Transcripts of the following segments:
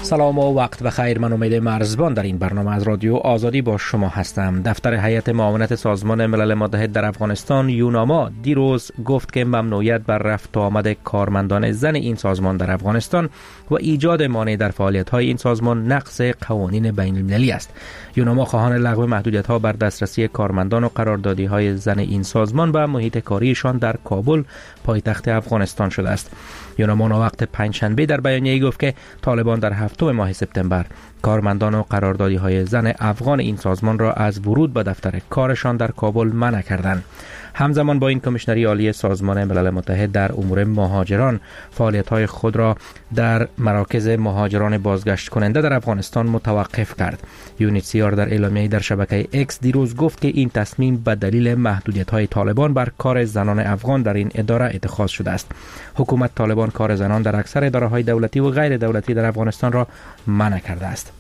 سلام و وقت بخیر. من امید مرزبان در این برنامه از رادیو آزادی با شما هستم. دفتر هیئت معاونت سازمان ملل متحد در افغانستان یوناما دیروز گفت که ممنوعیت بر رفت و آمد کارمندان زن این سازمان در افغانستان و ایجاد مانع در فعالیت‌های این سازمان نقض قوانین بین‌المللی است. یوناما خواهان لغو محدودیت‌ها بر دسترسی کارمندان و قراردادی‌های زن این سازمان به محیط کاریشان در کابل پایتخت افغانستان شده است. یوناما وقت پنجشنبه در بیانیه‌ای گفت که طالبان در هفتم ماه سپتامبر کارمندان و قراردادی‌های زن افغان این سازمان را از ورود به دفتر کارشان در کابل منع کردند. همزمان با این کمیشنری عالی سازمان ملل متحد در امور مهاجران فعالیت‌های خود را در مراکز مهاجران بازگشت کننده در افغانستان متوقف کرد. یونیسیار در اعلامیه‌ای در شبکه اکس دیروز گفت که این تصمیم به دلیل محدودیت‌های طالبان بر کار زنان افغان در این اداره اتخاذ شده است. حکومت طالبان کار زنان در اکثر اداره‌های دولتی و غیر دولتی در افغانستان را منع کرده است.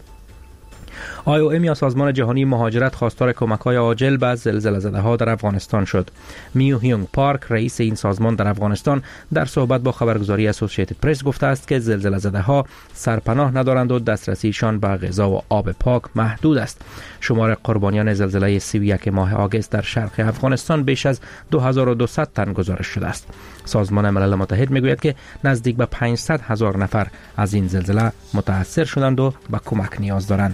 IOM یا سازمان جهانی مهاجرت خواستار کمک‌های عاجل به زلزله‌زده‌ها در افغانستان شد. میو هیونگ پارک رئیس این سازمان در افغانستان در صحبت با خبرگزاری اسوسییتد پرس گفته است که زلزله‌زده‌ها سرپناه ندارند و دسترسیشان به غذا و آب پاک محدود است. شمار قربانیان زلزله 31 ماه آگوست در شرق افغانستان بیش از 2200 تن گزارش شده است. سازمان ملل متحد میگوید که نزدیک به 500,000 نفر از این زلزله متاثر شدند و به کمک نیاز دارند.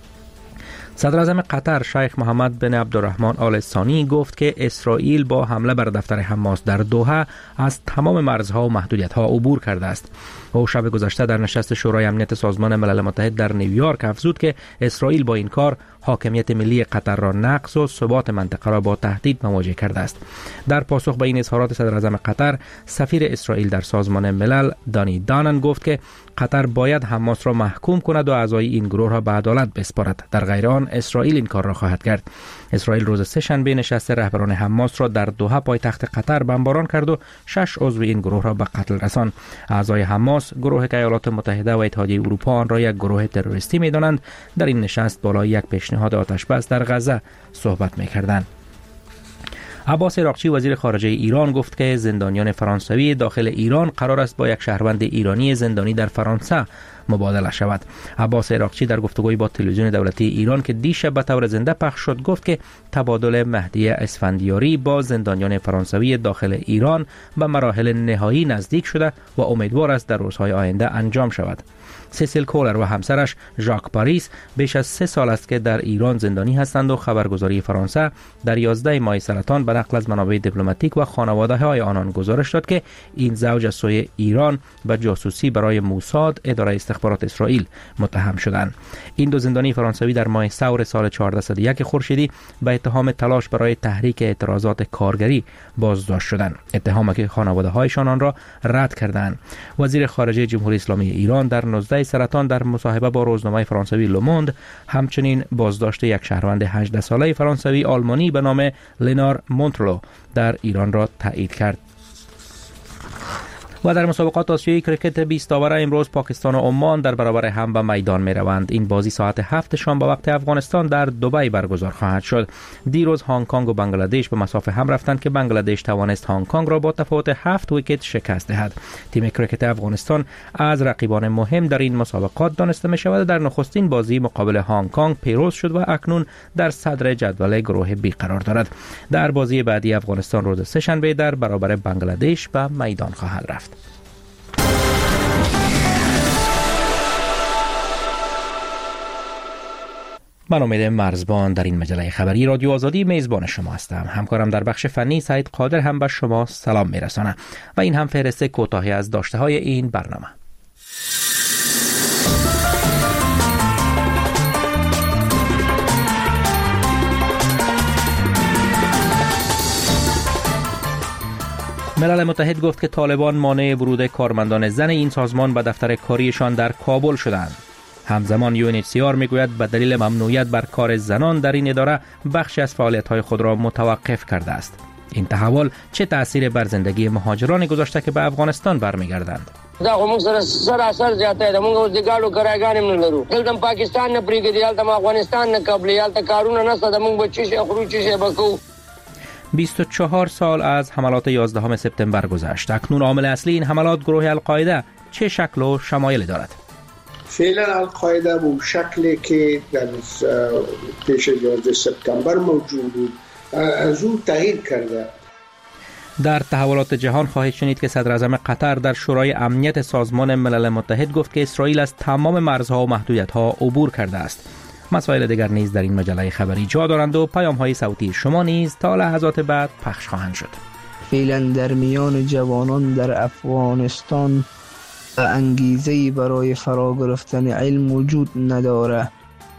صدر اعظم قطر شیخ محمد بن عبدالرحمن آل ثانی گفت که اسرائیل با حمله بر دفتر حماس در دوحه از تمام مرزها و محدودیت‌ها عبور کرده است. او شب گذشته در نشست شورای امنیت سازمان ملل متحد در نیویورک افزود که اسرائیل با این کار حاکمیت ملی قطر را نقض و ثبات منطقه را با تهدید مواجه کرده است. در پاسخ به این اظهارات صدر اعظم قطر، سفیر اسرائیل در سازمان ملل دانی دانن گفت که قطر باید حماس را محکوم کند و اعضای این گروه را به عدالت بسپارد. در غیر آن اسرائیل این کار را خواهد کرد. اسرائیل روز سه‌شنبه نشست رهبران حماس را در دوحه پایتخت قطر بمباران کرد و 6 عضو این گروه را به قتل رساند. اعضای حماس گروه که ایالات متحده و اتحادیه اروپا آن را یک گروه تروریستی می‌دانند در این نشست بالای یک پیشنهاد آتش بس در غزه صحبت می‌کردند. عباس عراقچی وزیر خارجه ایران گفت که زندانیان فرانسوی داخل ایران قرار است با یک شهروند ایرانی زندانی در فرانسه مبادله شود. عباس عراقچی در گفتگوی با تلویزیون دولتی ایران که دیشب به طور زنده پخش شد گفت که تبادل مهدی اسفندیاری با زندانیان فرانسوی داخل ایران به مراحل نهایی نزدیک شده و امیدوار است در روزهای آینده انجام شود. سیسیل کولر و همسرش ژاک پاریس بیش از 3 سال است که در ایران زندانی هستند و خبرگزاری فرانسه در 11 ماه سرطان به نقل از منابع دیپلماتیک و خانواده‌های آنان گزارش داد که این زوج از سوی ایران به جاسوسی برای موساد اداره استخبارات اسرائیل متهم شدند. این دو زندانی فرانسوی در ماه ثور سال 1401 خورشیدی به اتهام تلاش برای تحریک اعتراضات کارگری بازداشت شدند. اتهامی که خانواده‌هایشان آن را رد کردند. وزیر خارجه جمهوری اسلامی ایران در 19 سرطان در مصاحبه با روزنامه فرانسوی لوموند همچنین بازداشت یک شهروند 18 ساله فرانسوی آلمانی به نام لنار مونترلو در ایران را تایید کرد. و در مسابقات آسیایی کرکت 20 آوره امروز پاکستان و عمان در برابر هم به میدان می روند. این بازی ساعت 7 شام به وقت افغانستان در دبی برگزار خواهد شد. دیروز هنگ کنگ و بنگلادش به مسافه هم رفتند که بنگلادش توانست هنگ کنگ را با تفاوت 7 ویکت شکست دهد. تیم کرکت افغانستان از رقیبان مهم در این مسابقات دانسته می شود. در نخستین بازی مقابل هنگ کنگ پیروز شد و اکنون در صدر جدول گروه بی قرار دارد. در بازی بعدی افغانستان روز سه‌شنبه در برابر بنگلادش به میدان خواهد رفت. من امید مرزبان در این مجله خبری رادیو آزادی میزبان شما هستم. همکارم در بخش فنی سعید قادر هم به شما سلام میرسانه و این هم فهرست کوتاهی از داشته های این برنامه. ملل متحد گفت که طالبان مانع ورود کارمندان زن این سازمان به دفتر کاریشان در کابل شدند. همزمان یونیسیار میگوید به دلیل ممنوعیت بر کار زنان در این اداره بخشی از فعالیت‌های خود را متوقف کرده است. این تحول چه تأثیر بر زندگی مهاجران گذاشته که به افغانستان برمیگردند؟ دا موږ سره سراسر زیاته ده. موږ د ګاډو کرایګانې نه لرو. دلته پاکستان نه پریږدي، دلته افغانستان نه قبلي، دلته کارونه نشته ده. موږ بچی شي خورو چی شي بکو. 24 سال از حملات 11 سپتامبر گذشت. اکنون عامل اصلی این حملات گروه القاعده چه شکل و شمایلی دارد؟ فعلا القاعده به شکلی که در پیش 11 سپتامبر موجود بود از اون تغییر کرده. در تحولات جهان خواهید شنید که صدر اعظم قطر در شورای امنیت سازمان ملل متحد گفت که اسرائیل از تمام مرزها و محدودیت‌ها عبور کرده است. مسائل دیگر نیز در این مجله خبری جا دارند و پیام‌های صوتی شما نیز تا لحظات بعد پخش خواهند شد. فعلا در میان جوانان در افغانستان انگیزه‌ای برای فرا گرفتن علم وجود ندارد.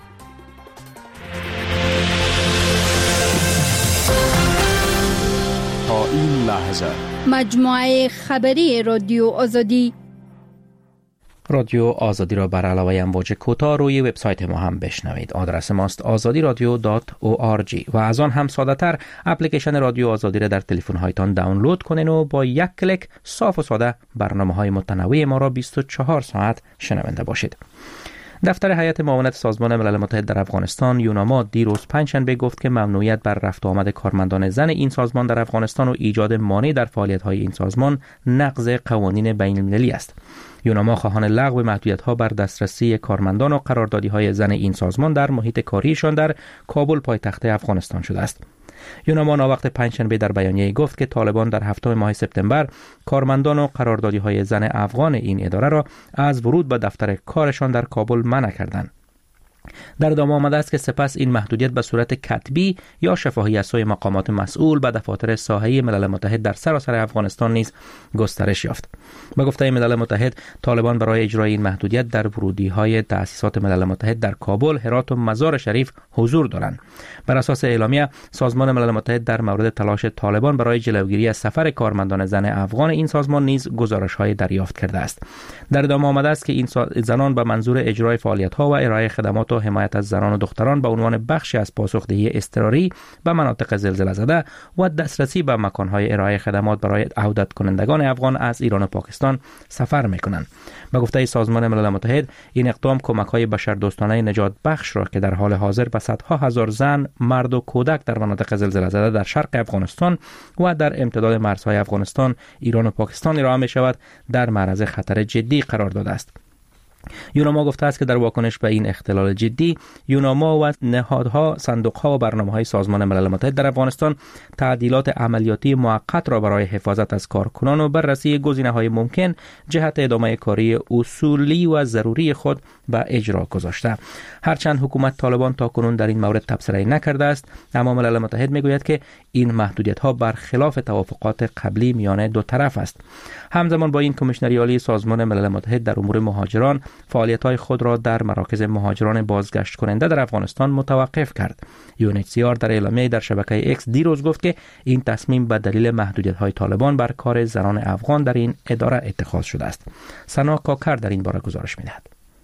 تا این لحظه مجموعه خبری رادیو آزادی را بر علاوه امواج کوتاه روی وبسایت ما هم بشنوید. آدرس ماست azadiradio.org و از آن هم ساده تر اپلیکیشن رادیو آزادی را در تلفن هایتان دانلود کنین و با یک کلیک صاف و ساده برنامه‌های متنوع ما را 24 ساعت شنونده باشید. دفتر هیئت معاونت سازمان ملل متحد در افغانستان یوناما دیروز پنجشنبه گفت که ممنوعیت بر رفت و آمد کارمندان زن این سازمان در افغانستان و ایجاد مانع در فعالیت‌های این سازمان نقض قوانین بین‌المللی است. یوناما خواهان لغو محدودیت‌ها بر دسترسی کارمندان و قراردادی‌های زن این سازمان در محیط کاریشان در کابل پایتخت افغانستان شده است. یوناما ناوقت پنجشنبه در بیانیه‌ای گفت که طالبان در هفتم ماه سپتامبر کارمندان و قراردادی‌های زن افغان این اداره را از ورود به دفتر کارشان در کابل منع کردند. در ادامه آمده است که سپس این محدودیت به صورت کتبی یا شفاهی از سوی مقامات مسئول به دفاتر ساحه‌ای ملل متحد در سراسر افغانستان نیز گسترش یافت. به گفته ملل متحد، طالبان برای اجرای این محدودیت در ورودی‌های تأسیسات ملل متحد در کابل، هرات و مزار شریف حضور دارند. بر اساس اعلامیه، سازمان ملل متحد در مورد تلاش طالبان برای جلوگیری از سفر کارمندان زن افغان این سازمان نیز گزارش‌های دریافت کرده است. در ادامه آمده است که این زنان به منظور اجرای فعالیت‌ها و ارائه خدمات و حمایت از زنان و دختران به عنوان بخشی از پاسخدهی اضطراری به مناطق زلزله زده و دسترسی به مکان‌های ارائه خدمات برای عودت کنندگان افغان از ایران و پاکستان سفر می‌کنند. به گفته سازمان ملل متحد، این اقدام کمک‌های بشردوستانه نجات بخش را که در حال حاضر به صدها هزار زن، مرد و کودک در مناطق زلزله زده در شرق افغانستان و در امتداد مرزهای افغانستان، ایران و پاکستان ارائه می‌شود، در معرض خطر جدی قرار داده است. یوناما گفته است که در واکنش به این اختلال جدی، یوناما و نهادها، صندوقها و برنامه‌های سازمان ملل متحد در افغانستان تعدیلات عملیاتی موقت را برای حفاظت از کارکنان و بررسی گزینه‌های ممکن جهت ادامه کاری اصولی و ضروری خود به اجرا گذاشته. هرچند حکومت طالبان تاکنون در این مورد تبصره نکرده است، اما ملل متحد میگوید که این محدودیت‌ها برخلاف توافقات قبلی میان دو طرف است. همزمان با این، کمیشنری عالی سازمان ملل متحد در امور مهاجران فعالیت‌های خود را در مراکز مهاجران بازگشت کننده در افغانستان متوقف کرد. UNHCR در اعلامیه در شبکه X دیروز گفت که این تصمیم به دلیل محدودیت‌های طالبان بر کار زنان افغان در این اداره اتخاذ شده است. سنا کاکر در این باره گزارش می‌دهد.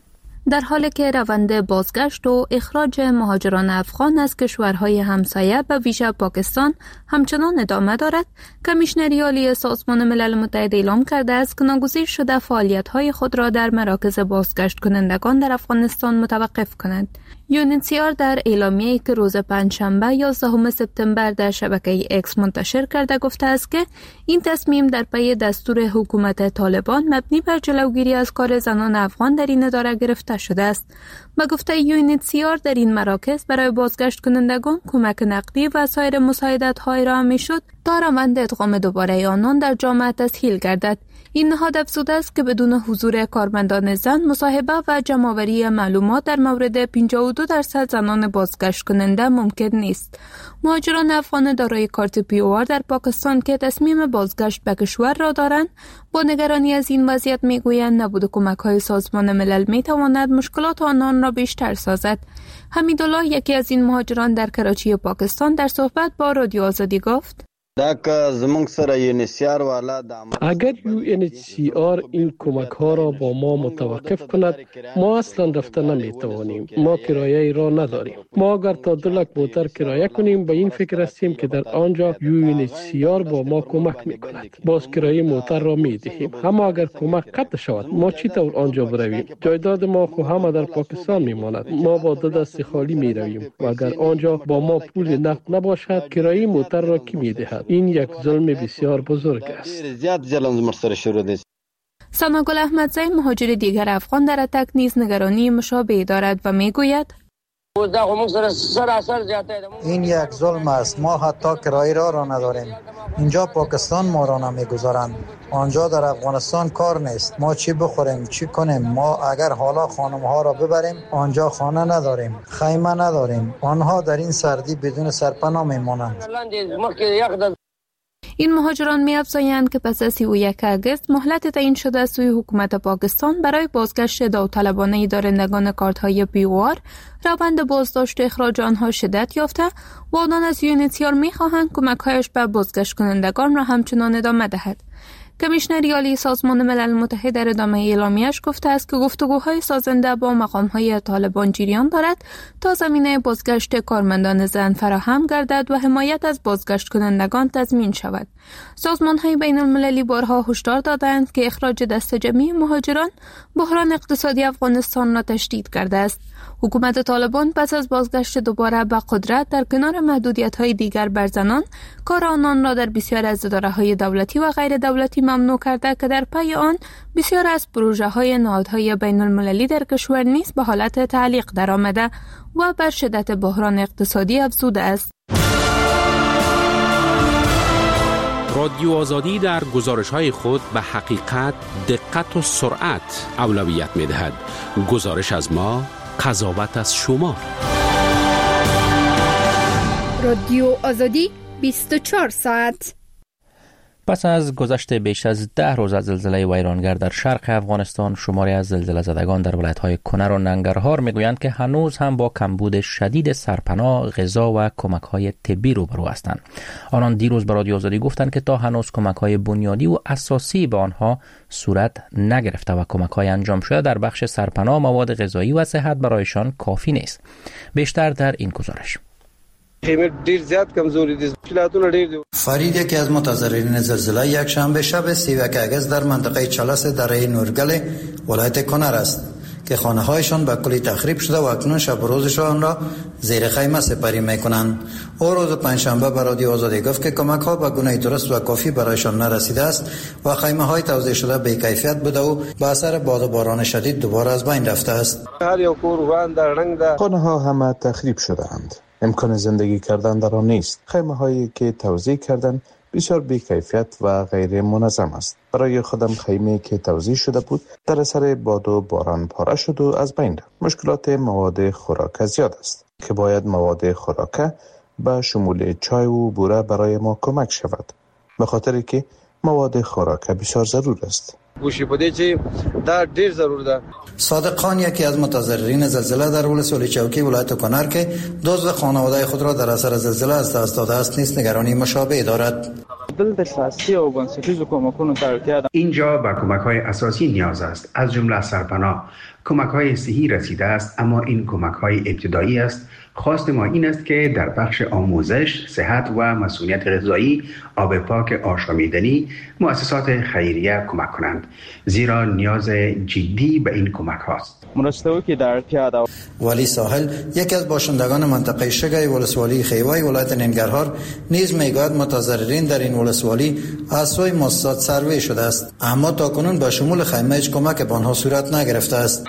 در حالی که روند بازگشت و اخراج مهاجران افغان از کشورهای همسایه به ویژه پاکستان همچنان ادامه دارد، کمیشنری عالی سازمان ملل متحد اعلام کرده است که ناگزیر شده فعالیت‌های خود را در مراکز بازگشت کنندگان در افغانستان متوقف کند. UNHCR در اعلامیه‌ای که روز پنجشنبه 11 سپتامبر در شبکه X منتشر کرده گفته است که این تصمیم در پی دستور حکومت طالبان مبنی بر جلوگیری از کار زنان افغان در این اداره گرفته شده است. به گفته UNHCR در این مراکز برای بازگشت کنندگان کمک نقدی و سایر مساعدت‌های ارائه می‌شد تا روند ادغام دوباره آنان در جامعه تسهیل گردد. این نهاد افزوده است که بدون حضور کارمندان زن، مصاحبه و جمع‌آوری معلومات در مورد 52% زنان بازگشت کننده ممکن نیست. مهاجران افغان دارای کارت POR در پاکستان که تصمیم بازگشت به کشور را دارند، با نگرانی از این وضعیت میگویند نبود کمک‌های سازمان ملل میتواند مشکلات آنان را بیشتر سازد. حمیدالله، یکی از این مهاجران در کراچی پاکستان، در صحبت با رادیو آزادی گفت: اگر UNHCR این کمک ها را با ما متوقف کند، ما اصلا رفته نمی توانیم. ما کرایه را نداریم. ما اگر تا 2 لک موتر کرایه کنیم، به این فکر هستیم که در آنجا UNHCR با ما کمک می کند. باز کرایه موتر را می دهیم. اما اگر کمک قطع شود، ما چی طور آنجا برویم؟ جایداد ما خو همه در پاکستان می ماند. ما با 2 دست خالی می رویم. و اگر آنجا با ما پول نقد نباشد، کرایه موتر را کی می دهد؟ این یک ظلم بسیار بزرگ است. سناگل احمدزی مهاجر دیگر افغان در اتک نیز نگرانی مشابهی دارد و میگوید این یک ظلم است. ما حتی کرایه را نداریم. اینجا پاکستان ما را نمیگذارند. آنجا در افغانستان کار نیست. ما چی بخوریم چی کنیم؟ ما اگر حالا خانم ها را ببریم آنجا خانه نداریم، خیمه نداریم. آنها در این سردی بدون سرپناه میمانند. این مهاجران می‌افزایند که پس از 31 اگست مهلت تعیین شده سوی حکومت پاکستان برای بازگشت داوطلبانه دارندگان کارت‌های پی‌آر، روند بازداشت و اخراج آنها شدت یافته و آنان از UNHCR می‌خواهند کمک‌هایش به بازگشت کنندگان را همچنان ادامه دهد. کمیشنر عالی سازمان ملل متحد در ادامه اعلامیه‌اش گفته است که گفتگوهای سازنده با مقام‌های طالبان جریان دارد تا زمینه بازگشت کارمندان زن فراهم گردد و حمایت از بازگشت کنندگان تضمین شود. سازمان‌های بین‌المللی بارها هشدار دادند که اخراج دست جمعی مهاجران بحران اقتصادی افغانستان را تشدید کرده است. حکومت طالبان پس از بازگشت دوباره به قدرت در کنار محدودیت‌های دیگر بر زنان، کار آنان را در بسیار از اداره‌های دولتی و غیر دولتی ممنوع کرده که در پی آن بسیار از پروژه‌های نهادهای بین‌المللی در کشور نیز به حالت تعلیق درآمده و بر شدت بحران اقتصادی افزوده است. رادیو آزادی در گزارش‌های خود به حقیقت، دقت و سرعت اولویت می‌دهد. گزارش از ما، قضاوت از شما. رادیو آزادی 24 ساعت. پس از گذشت بیش از 10 روز از زلزله ویرانگر در شرق افغانستان، شماری از زلزله زدگان در ولایت‌های کنر و ننگرهار میگویند که هنوز هم با کمبود شدید سرپناه، غذا و کمک‌های طبی روبرو هستند. آنان دیروز به رادیو آزادی گفتند که تا هنوز کمک‌های بنیادی و اساسی به آنها صورت نگرفته و کمک‌های انجام شده در بخش سرپناه، مواد غذایی و صحت برایشان کافی نیست. بیشتر در این گزارش. فرید یکی از متضررین زلزله یک شنبه شب 31 اگست در منطقه چالس دره نورگل ولایت کنر است که خانه‌هایشان به کلی تخریب شده و اکنون شب و روزشان را زیر خیمه سپری می‌کنند. او روز پنجشنبه به رادیو آزادی گفت که کمک‌ها به گونه درست و کافی برایشان نرسیده است و خیمه‌های توزیع شده به کیفیت بوده و به اثر باد و باران شدید دوباره از بین رفته است. خانه‌ها همه تخریب شده‌اند. امکان زندگی کردن در آن نیست. خیمه‌هایی که توزیع کردن بسیار بی‌کیفیت و غیر منظم است. برای خودم خیمه که توزیع شده بود در اثر باد و باران پاره شد و از بین رفت. مشکلات مواد خوراک زیاد است که باید مواد خوراک به شمول چای و بوره برای ما کمک شود، به خاطر که مواد خوراک بسیار ضرور است. صادق خان یکی از متضررین زلزله در ولسوالی چوکی ولایت کنر که دزد خانواده خود را در اثر زلزله از دست داده است نیز نگرانی مشابه دارد. اینجا به کمک‌های اساسی نیاز است، از جمله سرپناه. کمک‌های صحی رسیده است، اما این کمک‌های ابتدایی است. خواست ما این است که در بخش آموزش، صحت و مسئولیت غذایی، آب پاک آشامیدنی، مؤسسات خیریه کمک کنند، زیرا نیاز جدی به این کمک هاست. ولی ساحل یکی از باشندگان منطقه شگای ولسوالی خیوای ولایت ننگرهار نیز میگوید متضررین در این ولسوالی از سوی مؤسسات سروی شده است، اما تاکنون به شمول خیمه هیچ کمک به آنها صورت نگرفته است.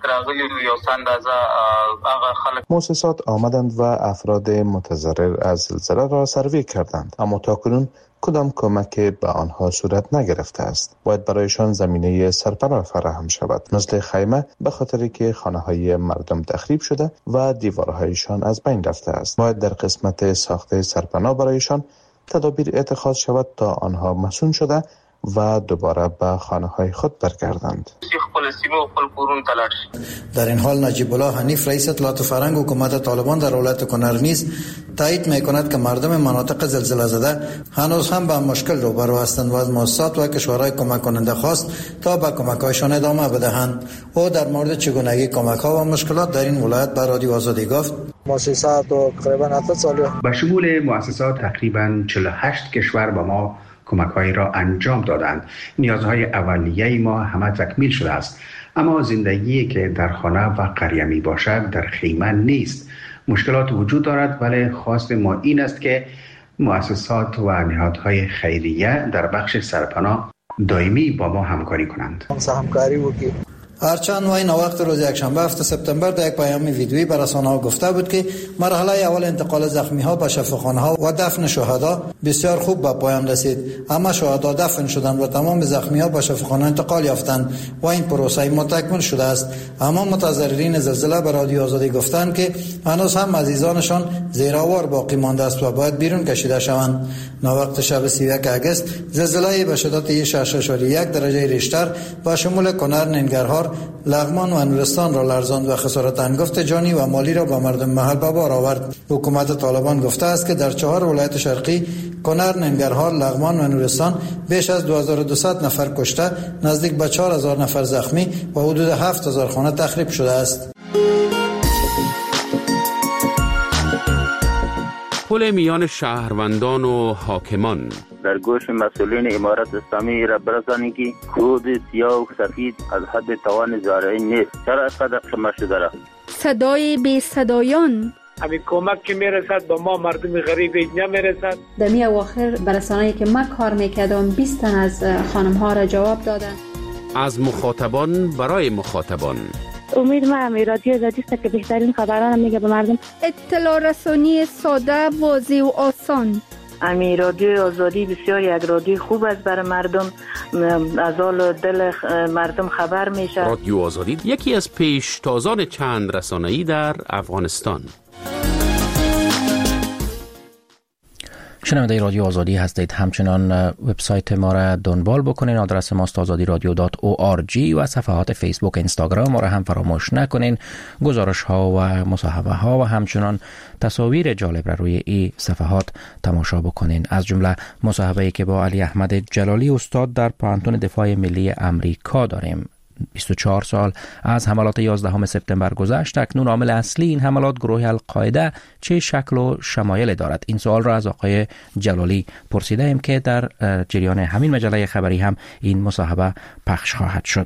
مؤسسات آمدند و افراد متضرر از زلزله را سروی کردند، اما تاکنون کدام کمک به آنها صورت نگرفته است. باید برایشان زمینه سرپناه فراهم شود، مثل خیمه، به خاطر که خانه‌های مردم تخریب شده و دیوارهایشان از بین رفته است. باید در قسمت ساخت سرپناه برایشان تدابیر اتخاذ شود تا آنها مسون شده و دوباره به خانه‌های خود برگردند. در این حال نجیب الله حنیف رئیس اطلاعات فرهنگ حکومت طالبان در ولایت کنر نیز تایید می‌کند که مردم مناطق زلزله زده هنوز هم با مشکل روبرو هستند و از مؤسسات و کشورهای کمک کننده خواست تا به کمک‌هایشان ادامه بدهند. او در مورد چگونگی کمک‌ها و مشکلات در این ولایت به رادیو آزادی گفت: مؤسسات تقریبا به شمول مؤسسات تقریبا 48 کشور به ما کمک‌هایی را انجام دادند. نیازهای اولیه ما همه تکمیل شده است، اما زندگی که در خانه و قریه می باشد در خیمه نیست. مشکلات وجود دارد، ولی خواست ما این است که مؤسسات و نهادهای خیریه در بخش سرپناه دائمی با ما همکاری کنند. هرچند وی وقت روز یکشنبه 7 سپتامبر در یک پیام ویدیویی به رسانه‌ها گفته بود که مرحله اول انتقال زخمی‌ها به شفاخانه‌ها و دفن شهدا بسیار خوب به پایان رسید. اما شهدا دفن شدند و تمام زخمی‌ها به شفاخانه انتقال یافتند و این پروسه متکمل شده است. اما متضررین زلزله به رادیو آزادی گفتند که هنوز هم عزیزانشان زیرآور باقی مانده است و باید بیرون کشیده شوند. وقت شب 31 اگست زلزله به شدت 6.1 درجه ریشتر با شمول کنر، ننگرهار، لغمان و نورستان را لرزاند و خسارت انگفت جانی و مالی را به مردم محل به بار آورد. حکومت طالبان گفته است که در 4 ولایت شرقی کنر، ننگرهار، لغمان و نورستان بیش از 2200 نفر کشته، نزدیک به 4000 نفر زخمی و حدود 7000 خانه تخریب شده است. پل میان شهروندان و حاکمان در گوش مسئولین امارت اسلامی را برسانی که خود سیاه و سفید از حد توان زارعین نیست. چرا از قدر شما شده را؟ صدای بی صدایان همین کمک که میرسد به ما مردم غریب نمیرسد. در می اواخر برسانه‌ای که من کار میکردم 20 تن از خانم ها را جواب دادن. از مخاطبان برای مخاطبان. امید من رادیو آزادی است که بهترین خبران میگه به مردم. اطلاع رسانی ساده، واضح و آسان. امی رادیو آزادی بسیار یک رادیو خوب است برای مردم، از حال دل مردم خبر میشه. رادیو آزادی یکی از پیشتازان چند رسانه‌ای در افغانستان. شنونده رادیو آزادی هستید. همچنان وبسایت ما را دنبال بکنین. آدرس ماست azadiradio.org و صفحات فیسبوک، اینستاگرام ما را هم فراموش نکنین. گزارش ها و مصاحبه ها و همچنان تصاویر جالب را روی این صفحات تماشا بکنین. از جمله مصاحبه‌ای که با علی احمد جلالی استاد در پانتون دفاع ملی امریکا داریم. 24 سال از حملات 11 سپتامبر گذشت. اکنون عامل اصلی این حملات گروه القاعده چه شکل و شمایل دارد؟ این سوال را از آقای جلالی پرسیده ایم که در جریان همین مجله خبری هم این مصاحبه پخش خواهد شد.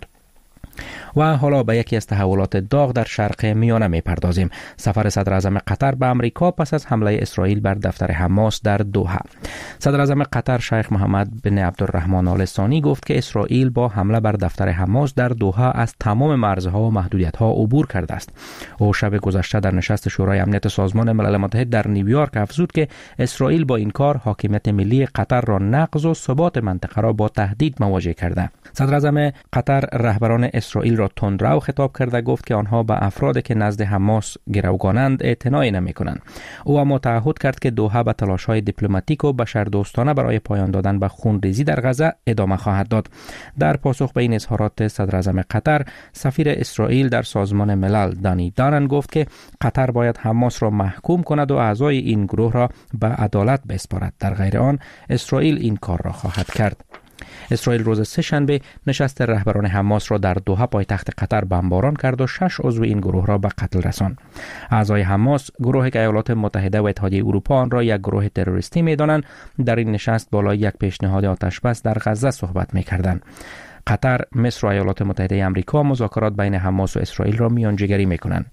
و حالا به یکی از تحولات داغ در شرق میانه می پردازیم. سفر صدر اعظم قطر به امریکا پس از حمله اسرائیل بر دفتر حماس در دوحه. صدر اعظم قطر شیخ محمد بن عبدالرحمن آل ثانی گفت که اسرائیل با حمله بر دفتر حماس در دوحه از تمام مرزها و محدودیت‌ها عبور کرده است. او شب گذشته در نشست شورای امنیت سازمان ملل متحد در نیویورک افزود که اسرائیل با این کار حاکمیت ملی قطر را نقض و ثبات منطقه را با تهدید مواجه کرده. صدر اعظم قطر رهبران اسرائیل را تندرو خطاب کرده گفت که آنها به افرادی که نزد حماس گروگانند اعتنا نمی‌کنند. او اما تعهد کرد که دوحه به تلاش‌های دیپلماتیک و بشردوستانه برای پایان دادن به خونریزی در غزه ادامه خواهد داد. در پاسخ به این اظهارات صدر اعظم قطر، سفیر اسرائیل در سازمان ملل دانی دانن گفت که قطر باید حماس را محکوم کند و اعضای این گروه را به عدالت بسپارد. در غیر آن اسرائیل این کار را خواهد کرد. اسرائیل روز سه‌شنبه نشست رهبران حماس را در دوحه پایتخت قطر بمباران کرد و 6 عضو این گروه را به قتل رساند. اعضای حماس، گروهی که ایالات متحده و اتحادیه اروپا آن را یک گروه تروریستی می‌دانند، در این نشست بالای یک پیشنهاد آتش‌بس در غزه صحبت می‌کردند. قطر، مصر و ایالات متحده آمریکا مذاکرات بین حماس و اسرائیل را میانجیگری می‌کنند.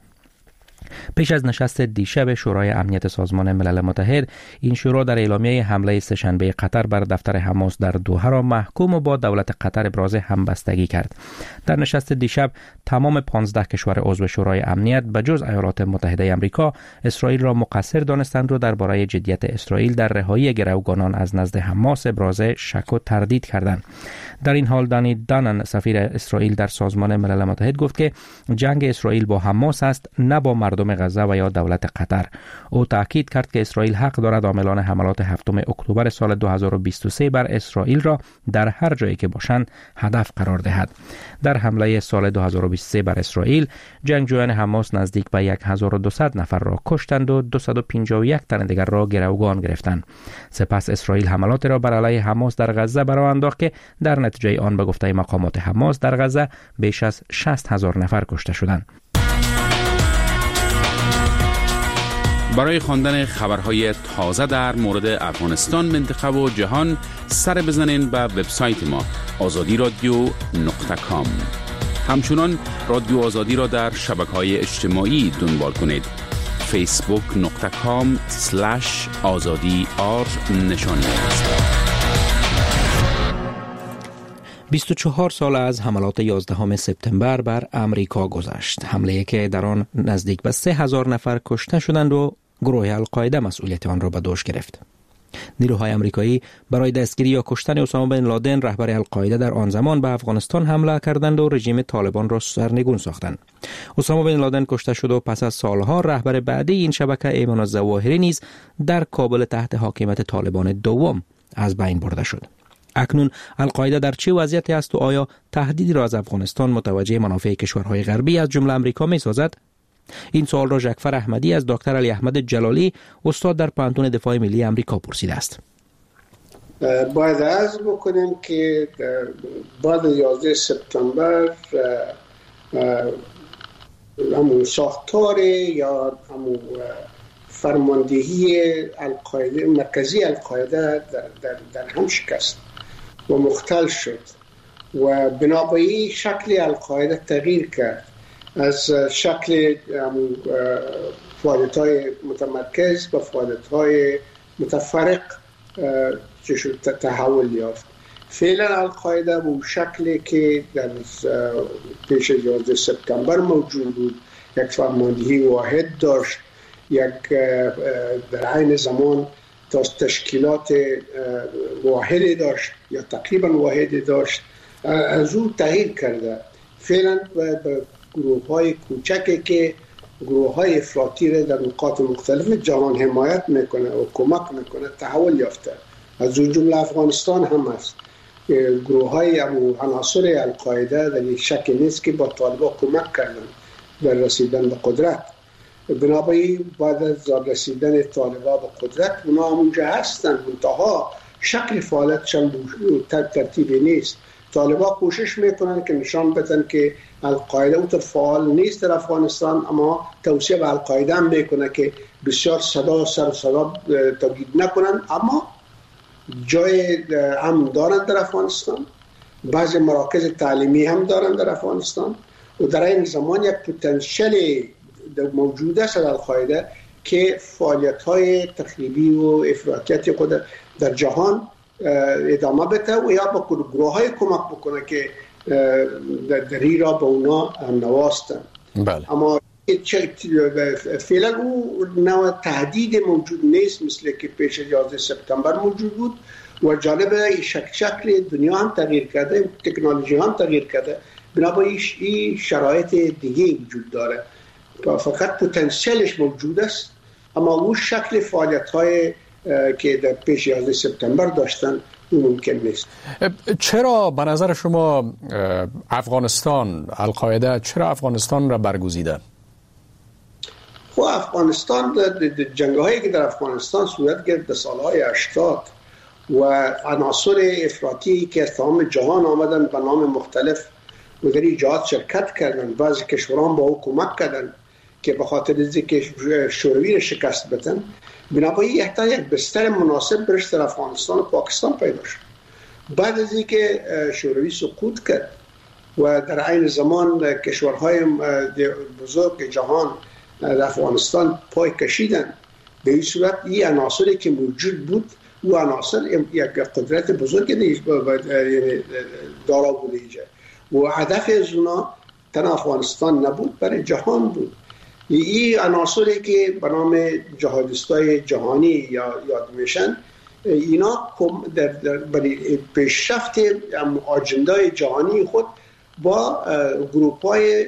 پیش از نشست دیشب شورای امنیت سازمان ملل متحد، این شورا در اعلامیه حمله سه‌شنبه قطر بر دفتر حماس در دوحه را محکوم و با دولت قطر ابراز همبستگی کرد. در نشست دیشب تمام 15 کشور عضو شورای امنیت به جز ایالات متحده آمریکا اسرائیل را مقصر دانستند و درباره جدیت اسرائیل در رهایی گروگانان از نزد حماس ابراز شک و تردید کردند. در این حال دانی دانن سفیر اسرائیل در سازمان ملل متحد گفت که جنگ اسرائیل با حماس است، نه با مردم غزه و یا دولت قطر. او تاکید کرد که اسرائیل حق دارد عاملان حملات 7 اکتبر سال 2023 بر اسرائیل را در هر جایی که باشند هدف قرار دهد. در حمله سال 2023 بر اسرائیل، جنگجویان حماس نزدیک به 1200 نفر را کشتند و 251 تن دیگر را گروگان گرفتند. سپس اسرائیل حملات را بر علیه حماس در غزه برآورد انداخت که در نتیجه آن به گفته مقامات حماس در غزه بیش از 60,000 نفر کشته شدند. برای خواندن خبرهای تازه در مورد افغانستان، منطقه و جهان سر بزنین به وبسایت ما azadiradio.com. همچنان رادیو آزادی را در شبکه‌های اجتماعی دنبال کنید. facebook.com/azadi_r. 24 سال از حملات 11 سپتامبر بر امریکا گذشت. حمله‌ای که در آن نزدیک به 3000 نفر کشته شدند و گروه القاعده مسئولیت آن را به دوش گرفت. نیروهای آمریکایی برای دستگیری یا کشتن اسامه بن لادن رهبر القاعده در آن زمان به افغانستان حمله کردند و رژیم طالبان را سرنگون ساختند. اسامه بن لادن کشته شد و پس از سالها رهبر بعدی این شبکه ایمان الظواهری نیز در کابل تحت حاکمیت طالبان دوم از بین برده شد. اکنون القاعده در چه وضعیتی است و آیا تهدیدی را از افغانستان متوجه منافع کشورهای غربی از جمله آمریکا می سازد؟ این سوال را جعفر احمدی از دکتر علی احمد جلالی استاد در پانتون دفاع ملی آمریکا پرسیده است. باید عرض بکنیم که بعد 11 سپتامبر همون ساختار یا همون فرماندهی القاعده مرکزی القاعده در هم شکست و مختل شد و بنابراین شکل القاعده تغییر کرد از شکل فعالیت‌های متمرکز به فعالیت‌های متفرق تحول یافت. فعلا القاعده به شکلی که در پیش 11 سپتامبر موجود بود، یک فرماندهی واحد داشت، یک در عین زمان تشکیلات واحدی داشت یا تقریبا واحدی داشت، از او تغییر کرده. فعلا به گروه‌های کوچکی که گروه‌های افراطی را در نقاط مختلف جهان حمایت میکنه و کمک میکنه تحول یافته. از جمله افغانستان هم است. گروه‌های عناصر القاعده در یک شک نیست که با طالبان کمک کردن در رسیدن به قدرت. بنابراین بعد از رسیدن طالبان به قدرت اونا همونجا هستن، منتها شکل فعالیتشان ترتیبی نیست. طالبان کوشش میکنن که نشان بدن که القاعده اونطور فعال نیست در افغانستان، اما توصیه به القاعده هم میکنه که بسیار صدا تولید نکنن، اما جای هم دارن در افغانستان، بعضی مراکز تعلیمی هم دارن در افغانستان و در این زمان یک پتانسیل موجود است در القاعده که فعالیت‌های تخریبی و افراطیت خود در جهان ادامه بده و یا با گروه‌های کمک بکنه که دری را به اونا نواستن. بله. اما فعلا او نوع تهدید موجود نیست مثل که پیش 11 سپتامبر موجود بود و جالبه شکل دنیا هم تغییر کرده، تکنولوژی هم تغییر کرده، بنابراین این شرایط دیگه وجود داره. فقط پتانسیلش موجود است، اما اون شکل فعالیت‌های که در پیش 11 سپتامبر داشتن اون ممکن نیست. چرا به نظر شما افغانستان، القاعده چرا افغانستان را برگزیده؟ خب افغانستان جنگ‌هایی که در افغانستان صورت گرفت در سالهای 80 و عناصر افراطی که از تمام جهان آمدن به نام مختلف و در این جهات شرکت کردن، بعضی کشوران با او کمک کردن که به خاطر اینکه شوروی را شکست بدن، بنابراین احتیاج یک بستر مناسب برش در افغانستان و پاکستان پیدا شد. بعد از اینکه شوروی سقوط کرد و در عین زمان کشورهای بزرگ جهان در افغانستان پای کشیدن، به این صورت این عناصری که موجود بود و عناصر یک قدرت بزرگ دارا بوده و هدف از اونا تنها افغانستان نبود، برای جهان بود. این عناصری که به نام جهادیستای جهانی یا یاد میشن، اینا برای پیشرفت آجندای جهانی خود با گروپ‌های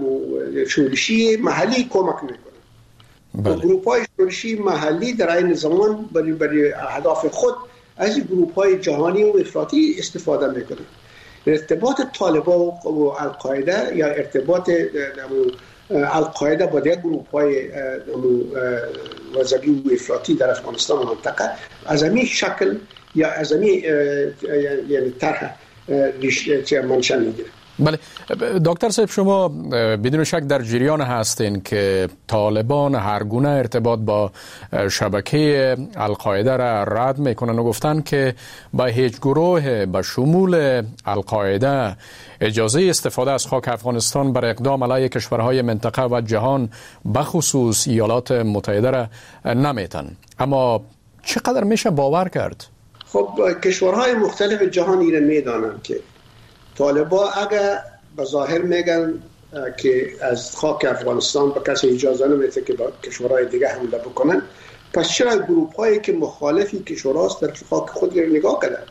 شورشی محلی کمک میکنن. گروپ‌های شورشی محلی در این زمان برای اهداف خود از گروپ‌های جهانی و افراطی استفاده میکنن. ارتباط طالبان و القاعده یا ارتباط القاعده با دیگر گروه‌های وزبی و افراطی در افغانستان و منطقه از همین شکل یا از همین یعنی طرح منشأ میگیره. بله دکتر صاحب، شما بدون شک در جریان هستین که طالبان هر گونه ارتباط با شبکه القاعده را رد میکنن و گفتن که با هیچ گروه به شمول القاعده اجازه استفاده از خاک افغانستان بر اقدام علیه کشورهای منطقه و جهان بخصوص ایالات متحده را نمیتن. اما چقدر میشه باور کرد؟ خب کشورهای مختلف جهان ایران میدانند که طالبا اگر به ظاهر میگن که از خاک افغانستان به کسی اجازه نمیده که با کشورهای دیگه حمله بکنن، پس چرا گروپ هایی که مخالفی کشوراست در خاک خود رو نگاه کردن؟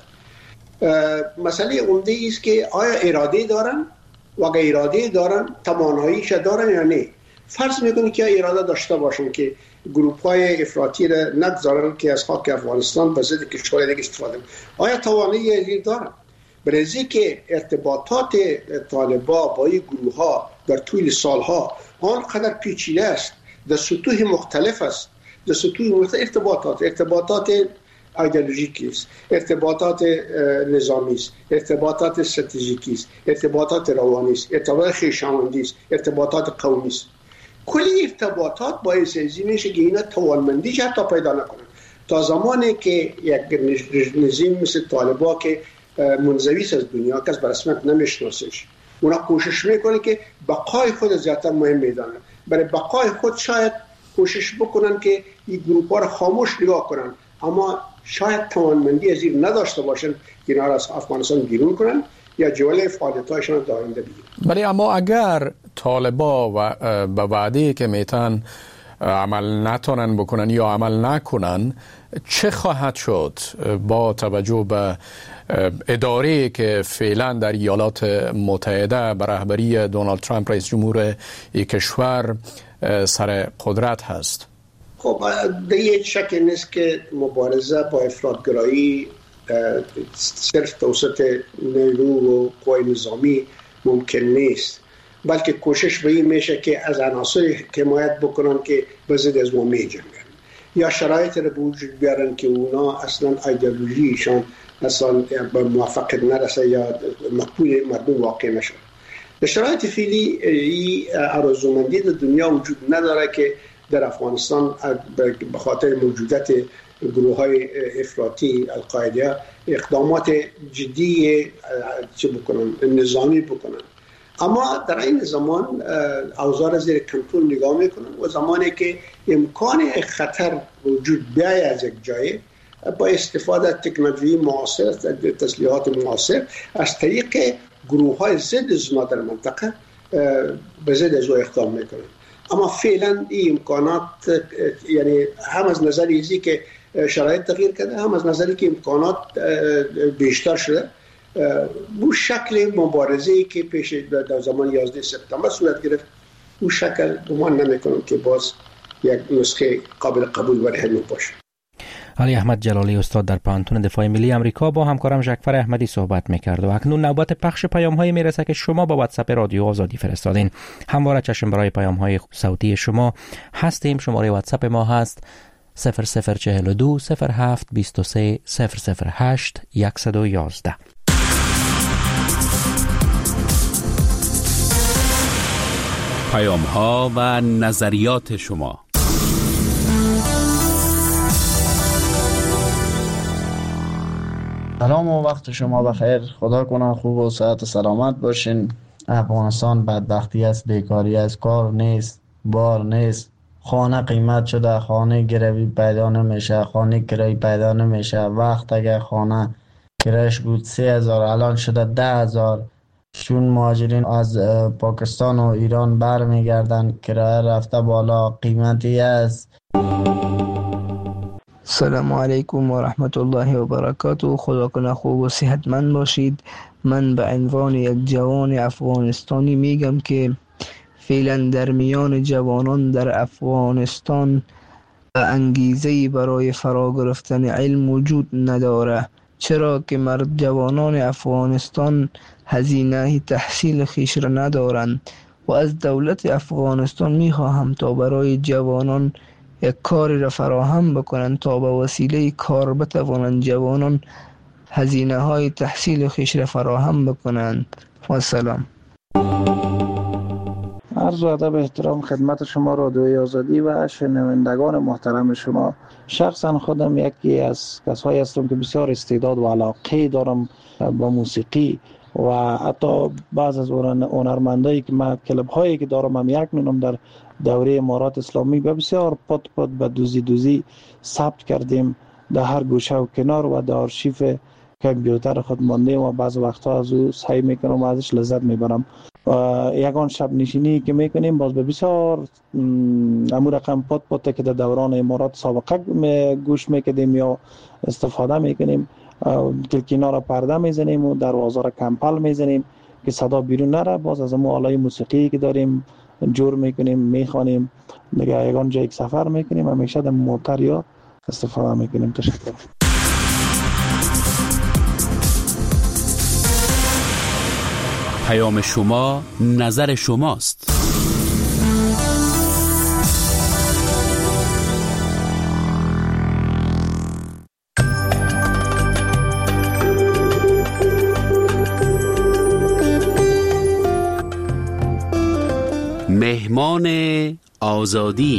مسئله عمده است که آیا اراده دارن و اگر اراده دارن تواناییش دارن یا نه. فرض میکنه که اراده داشته باشن که گروپ های افراطی را نگذارن که از خاک افغانستان به ضد کشورهای دیگه استفاده کنن. آیا توانایی دارن؟ برای که ارتباطات طالبا با این گروه ها در طول سالها آنقدر پیچیده است، در سطوح مختلف است، در سطوح مختلف ارتباطات ایدئولوژیکی است، ارتباطات نظامی است، ارتباطات استراتژیکی است، ارتباطات روانی است، ارتباطات خویشاوندی است، ارتباطات قومی است. کلی ارتباطات باعث میشه که اینا توانمندی حتی پیدا نکنن. تا زمانی که یک نظام مثل طالبا که منزوی است از دنیا، کس به رسمیت نمیشناسش، اونا کوشش میکنه که بقای خود زیادتر مهم میدانن. برای بقای خود شاید کوشش بکنن که این گروپ ها رو خاموش نگاه کنن، اما شاید توانمندی از این نداشته باشن که اینا را از افغانستان بیرون کنن یا جوله فعالیتاشون در آینده بگیرن. ولی اما اگر طالبا به وعده که میتن عمل نتونن بکنن یا عمل نکنن، چه خواهد شد با توجه به اداره که فعلا در ایالات متحده به رهبری دونالد ترامپ رئیس جمهور کشور سر قدرت هست؟ خب در یک شک نیست که مبارزه با افراطگرایی صرف توسط نیرو و قوای نظامی ممکن نیست، بلکه کوشش به این میشه که از عناصر حمایت بکنن که به ضد از ما میجنگن یا شرایط رو به وجود بیارن که اونا اصلا ایدئولوژیشان اصلا به موافقت نرسه یا مقبول مردم واقع نشه. در شرایط فعلی این آرزومندی در دنیا وجود نداره که در افغانستان به خاطر موجودیت گروه های افراطی القاعده اقدامات جدی نظامی بکنن، اما در این زمان اوضاع زیر کنترل نگاه میکنن و زمانی که امکان خطر وجود بیاید از یک جای با استفاده از تکنولوژی معاصر، تسلیحات معاصر، از طریق گروه های ضد زنا در منطقه به ضد از او اقدام میکنن. اما فعلا این امکانات، یعنی هم از نظر ایزی که شرایط تغییر کرده، هم از نظری که امکانات بیشتر شده، بو شکل مبارزه‌ای که پیش در زمان 11 سپتامبر صورت گرفت، بو شکل گمان نمی‌کنم که باز یک نسخه قابل قبول برای همه باشه. علی احمد جلالی استاد در پانتون دفاع ملی امریکا با همکارم ژکفر احمدی صحبت می‌کرد و اکنون نوبت پخش پیام‌های میرسه که شما با واتساپ رادیو آزادی فرستادین. همواره چشم برای پیام‌های صوتی شما هستیم. شماره واتساپ ما هست 0042 07 23 008 111. پیام‌ها و نظریات شما. سلام و وقت شما بخیر. خدا کنه خوب و صحت و سلامت باشین. افغانستان بدبختی است، بیکاری است، کار نیست، بار نیست، خانه قیمت شده، خانه گروی پیدا نمیشه، خانه کرایی پیدا نمیشه. وقت اگر خانه کرایش بود 3000 الان شده 10000. چون مهاجرین از پاکستان و ایران برمیگردن، کرایه رفته بالا، قیمتی است. سلام علیکم و رحمت الله و برکاته. خدا کنه خوب و صحتمند باشید. من به عنوان یک جوان افغانستانی میگم که فعلا در میان جوانان در افغانستان انگیزه‌ای برای فرا گرفتن علم وجود نداره، چرا که جوانان افغانستان هزینه تحصیل خویش را ندارند و از دولت افغانستان میخواهم تا برای جوانان یک کاری را فراهم بکنند تا به وسیله کار بتوانند جوانان هزینه های تحصیل خویش را فراهم بکنند. و سلام. عرض و ادب احترام خدمت شما رادیوی آزادی و شنوندگان محترم شما. شخصا خودم یکی از کسایی هستم که بسیار استعداد و علاقه دارم با موسیقی و حتی بعض از هنرمندایی که من کلب هایی که دارم هم یک نونم در دوره امارات اسلامی بسیار پد به دوزی ثبت کردیم در هر گوشه و کنار و در آرشیف کامپیوتر خود ماندیم و بعض وقتا از او سعی میکنم و ازش لذت میبرم. یگان شب نشینی که میکنیم باز به بسیار امور رقم پات که در دوران امارات سابقه گوش میکردیم یا استفاده میکنیم. کلکینا را پرده میزنیم و دروازه را کمپل میزنیم که صدا بیرون نره. باز از اون آلای موسیقی که داریم جور میکنیم، میخوانیم. دیگه یگان جایی که سفر میکنیم همیشه در موتر یا استفاده میکنیم. تشکر. پیام شما نظر شماست. مهمان آزادی.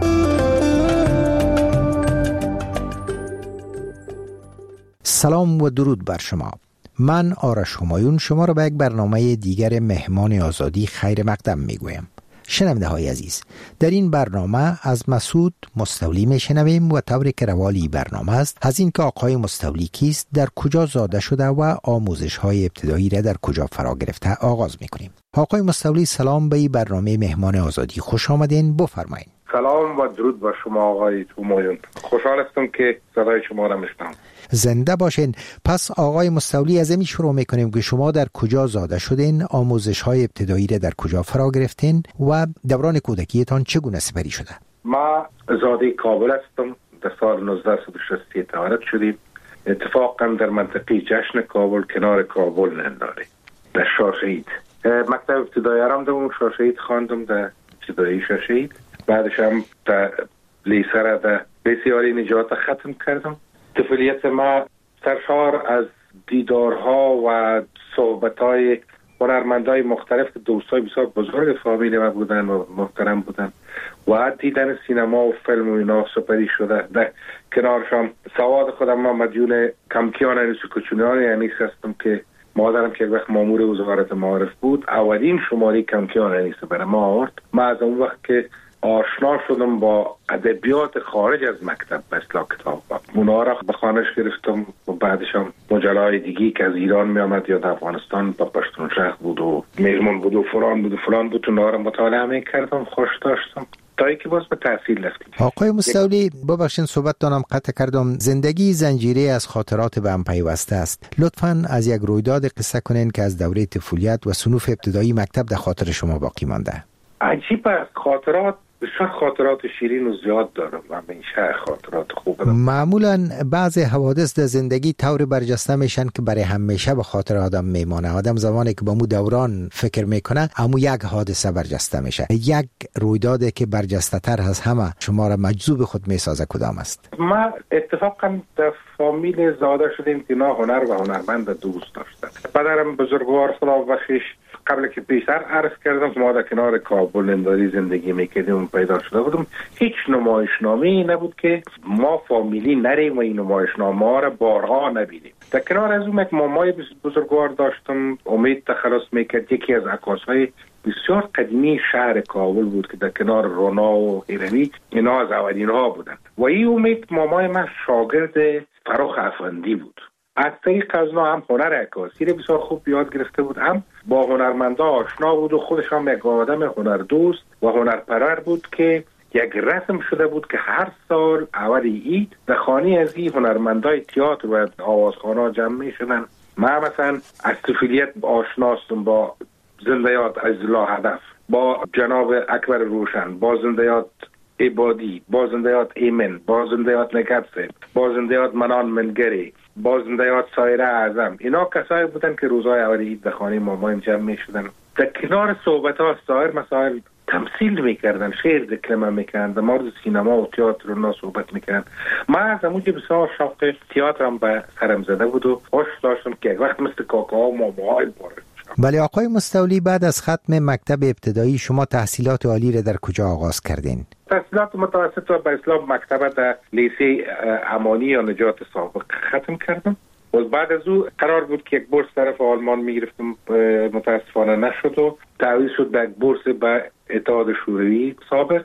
سلام و درود بر شما. من آرش همایون شما را به یک برنامه دیگر مهمان آزادی خیر مقدم میگویم. شنونده های عزیز، در این برنامه از مسعود مستولی میشنویم و طوری که روالی برنامه است از این که آقای مستولی کیست، در کجا زاده شده و آموزش های ابتدایی را در کجا فرا گرفته آغاز میکنیم. آقای مستولی سلام، به این برنامه مهمان آزادی خوش آمدین. بفرمایید. سلام و درود بر شما آقای همایون. خوشحال هستم که صدای شما را میشنوم. زنده باشین. پس آقای مستولی از این شروع میکنیم که شما در کجا زاده شدین، آموزش های ابتدایی را در کجا فرا گرفتین و دوران کودکیتان چگونه سپری شده؟ ما زاده کابل هستم. در سال 1960 تولد شدیم. اتفاقا در منطقه جشن کابل کنار کابل ننداره در شاشهید. مکتب ابتدایی رم در شاشهید خواندم، در ابتدایی شاشهید. بعدش هم در لیسه را در لیسه عالی نجات ختم کردم. طفولیت ما سرشار از دیدارها و صحبتهای هنرمندای مختلف که دوستای بسیار بزرگ فامیل ما بودن و محترم بودن و دیدن سینما و فیلم و اینا سپری شده. در کنارشان سواد خودم ما مدیون کمکیان انیس و کچونیان انیس هستم که مادرم که یک وقت مامور وزارت معارف بود اولین شماره کمکیان انیس برای ما آورد. ما از اون وقت که آشنا شدم با ادبیات خارج از مکتب به اصطلاح کتاب اونا را به خانش گرفتم و بعدش هم مجله‌های دیگی که از ایران می آمد یا در افغانستان با پشتون شهر بود و میرمون بود و فلان بود اونا را مطالعه می کردم، خوش داشتم تا اینکه باز به تحصیل رفتیم. آقای مستولی ببخشید صحبت دانم قطع کردم. زندگی زنجیره از خاطرات به هم پیوسته است. لطفاً از یک رویداد قصه کنین که از دوره طفولیت و صنوف ابتدایی مکتب در خاطر شما باقی مانده. عجیب است. خاطرات بسیار خاطرات شیرین و زیاد دارم و همیشه خاطرات خوب دارم. معمولا بعض حوادث در زندگی طور برجسته میشن که برای همیشه به خاطر آدم میمانه. آدم زمانی که به مو دوران فکر میکنه امو یک حادثه برجسته میشه. یک رویدادی که برجسته تر از همه شما را مجذوب خود میسازه کدام است؟ ما اتفاقا در فامیل زاده شدیم که نه هنر و هنرمند دوست داشتن. پدرم بزرگوار خدا بخشش قبل که پیشتر عرض کردم که ما در کنار کابل ننداری زندگی میکردیم و پیدا شده بودم. هیچ نمایشنامه‌ای نبود که ما فامیلی نریم و این نمایشنامه ها را بارها نبینیم. در کنار از اون یک مامای بزرگوار داشتم، امید تخلص میکرد. یکی از عکاس‌های بسیار قدیمی شهر کابل بود که در کنار رونا و هیروی اینا از اولین ها بودند و این امید مامای من شاگرد فروخ افندی بود. از طریق از اونا هم هنر عکاسی رو بسیار خوب یاد گرفته بود، هم با هنرمندا آشنا بود و خودش هم یک آدم هنردوست و هنرپرور بود که یک رسم شده بود که هر سال اول عید در خانه از این هنرمندای تئاتر و آوازخوان‌ها جمع می‌شدن. من مثلا از طفولیت آشناستم با زنده یاد عزیزالله هدف، با جناب اکبر روشن، با زنده یاد عبادی، با زنده یاد ایمن، با زنده یاد نگبسه، با زنده یاد منان منگری، با زنده یاد سایره اعظم. اینا کسایی بودن که روزهای اول عید در خانه مامان جمع می‌شدن. در کنار صحبت‌ها سایر مسائل تمثیل میکردن، شعر دکلمه میکردن، در مورد سینما و تئاتر اونا صحبت میکردن. من از اونجا بسیار شوق تئاترم به سرم زده بود و خوش داشتم که یک وقت مثل کاکا و ماماهای وارد شدم. ولی آقای مستولی بعد از ختم مکتب ابتدایی شما تحصیلات عالی را در کجا آغاز کردین؟ تحصیلات متوسط را به اصطلاح مکتب در لیسه امانی یا نجات سابق ختم کردم. و بعد از او قرار بود که یک بورس طرف آلمان میگرفتم، متاسفانه نشد و تعویض شد به یک بورس به اتحاد شوروی سابق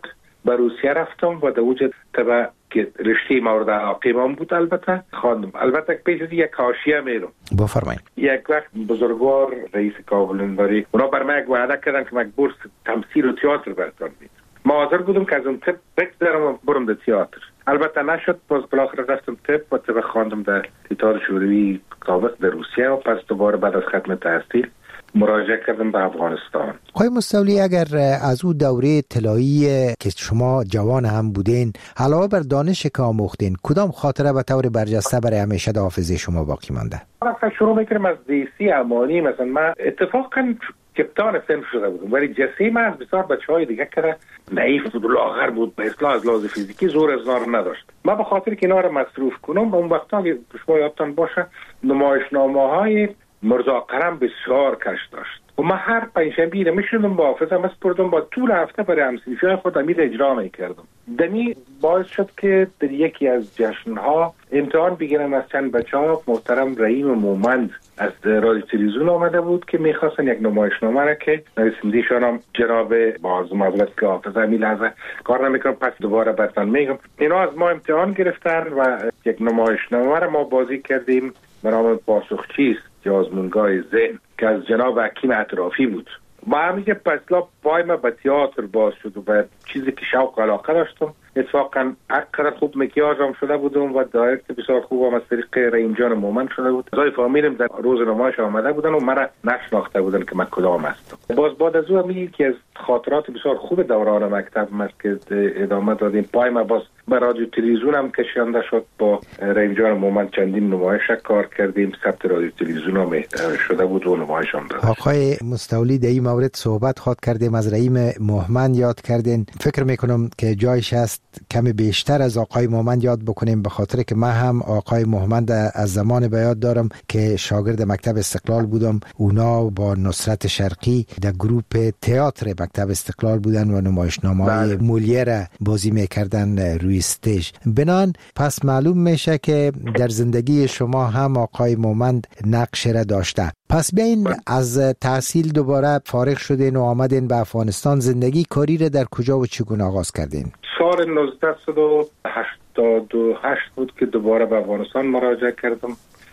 به روسیه رفتم و در وجود طبع که رشته مورد علاقه من بود البته خواندم. البته پیش از یک حاشیه میرم. بفرمایید. یک وقت بزرگوار رئیس کابل انباری اونا بر من یک وعده کردن که من بورس تمثیل و تئاتر براتون میدم. ما حاضر بودم که از اون طب بگذرم و برم در تئاتر. البته نشد. باز بالاخره رفتم طب و طب خواندم در تئاتر شوروی کابل در روسیه و پس دوباره بعد از ختم تحصیل مراجعه کردم به افغانستان. آقای مستولی، اگر از او دوره طلایی که شما جوان هم بودین علاوه بر دانش که آموختین، کدام خاطره به طور برجسته برای همیشه در حافظه شما باقی مانده؟ مثلا شروع میکنم از دیسی امانی. مثلا من اتفاقا کپتان صنف شده بودم ولی جسیم از بسیار بچهای دیگه که نحیف بود و لاغر بود، به اصطلاح از لحاظ فیزیکی زور از نار نداشت. من به خاطر که اینا رو مصروف کنم اون وقتا که شما یادتان باشه نمایشنامه‌های مرزا کرم بسیار کش داشت و من هر پنجشنبه میشدم با حافظم اسپردم با طول هفته برای همسنفیان خود امید اجرا میکردم. دمی باعث شد که در یکی از جشنها امتحان بگیرن از چند بچه ها. محترم رحیم مومند از رادیو تلویزیون آمده بود که میخواستن یک نمایشنامه را که نویسنده‌شان هم جناب باز معذرت که حافظ همین لحظه کار نمیکنم پس دوباره براتون میگم. اینا از ما امتحان گرفتن و یک نمایشنامه را ما بازی کردیم به نام پاسخچیست یا آزمونگاه ذهن که از جناب حکیم اطرافی بود. با همیشه پسلا پای ما به تئاتر باز شد و به چیزی که شوق و علاقه داشتم. اتفاقا اقدر خوب مکیاژم شده بودم و دایرکت بسیار خوب هم از طریق رحیم جان مومن شده بود. زای فامیلم در روز نمایش آمده بودن و مرا نشناخته بودن که من کدام هستم. باز بعد از او هم که از خاطرات بسیار خوب دوران مکتب است که ادامه دادیم. پای ما باز به رادیو تلویزیون هم کشانده شد. با رحیم جان مومن چندین نمایش کار کردیم. ثبت رادیو تلویزیون هم شده بود و نمایش هم داشت. آقای مستولی در این مورد صحبت خواهد کردیم، از رحیم مومن یاد کردین. فکر میکنم که جایش است کمی بیشتر از آقای مومن یاد بکنیم، به خاطر که من هم آقای مومن از زمان به یاد دارم که شاگرد مکتب استقلال بودم. اونا با نصرت شرقی در گروپ تئاتر مکتب استقلال بودن و نمایشنامه‌های مولیر بازی میکردن روی استیج. بنان پس معلوم میشه که در زندگی شما هم آقای مومن نقش را داشته. پس بیاین از تحصیل دوباره فارغ شدین و آمدین به افغانستان. زندگی کاری را در کجا و چگونه آغاز کردین؟ سال 1988 بود که دوباره به افغانستان مراجعه کردم.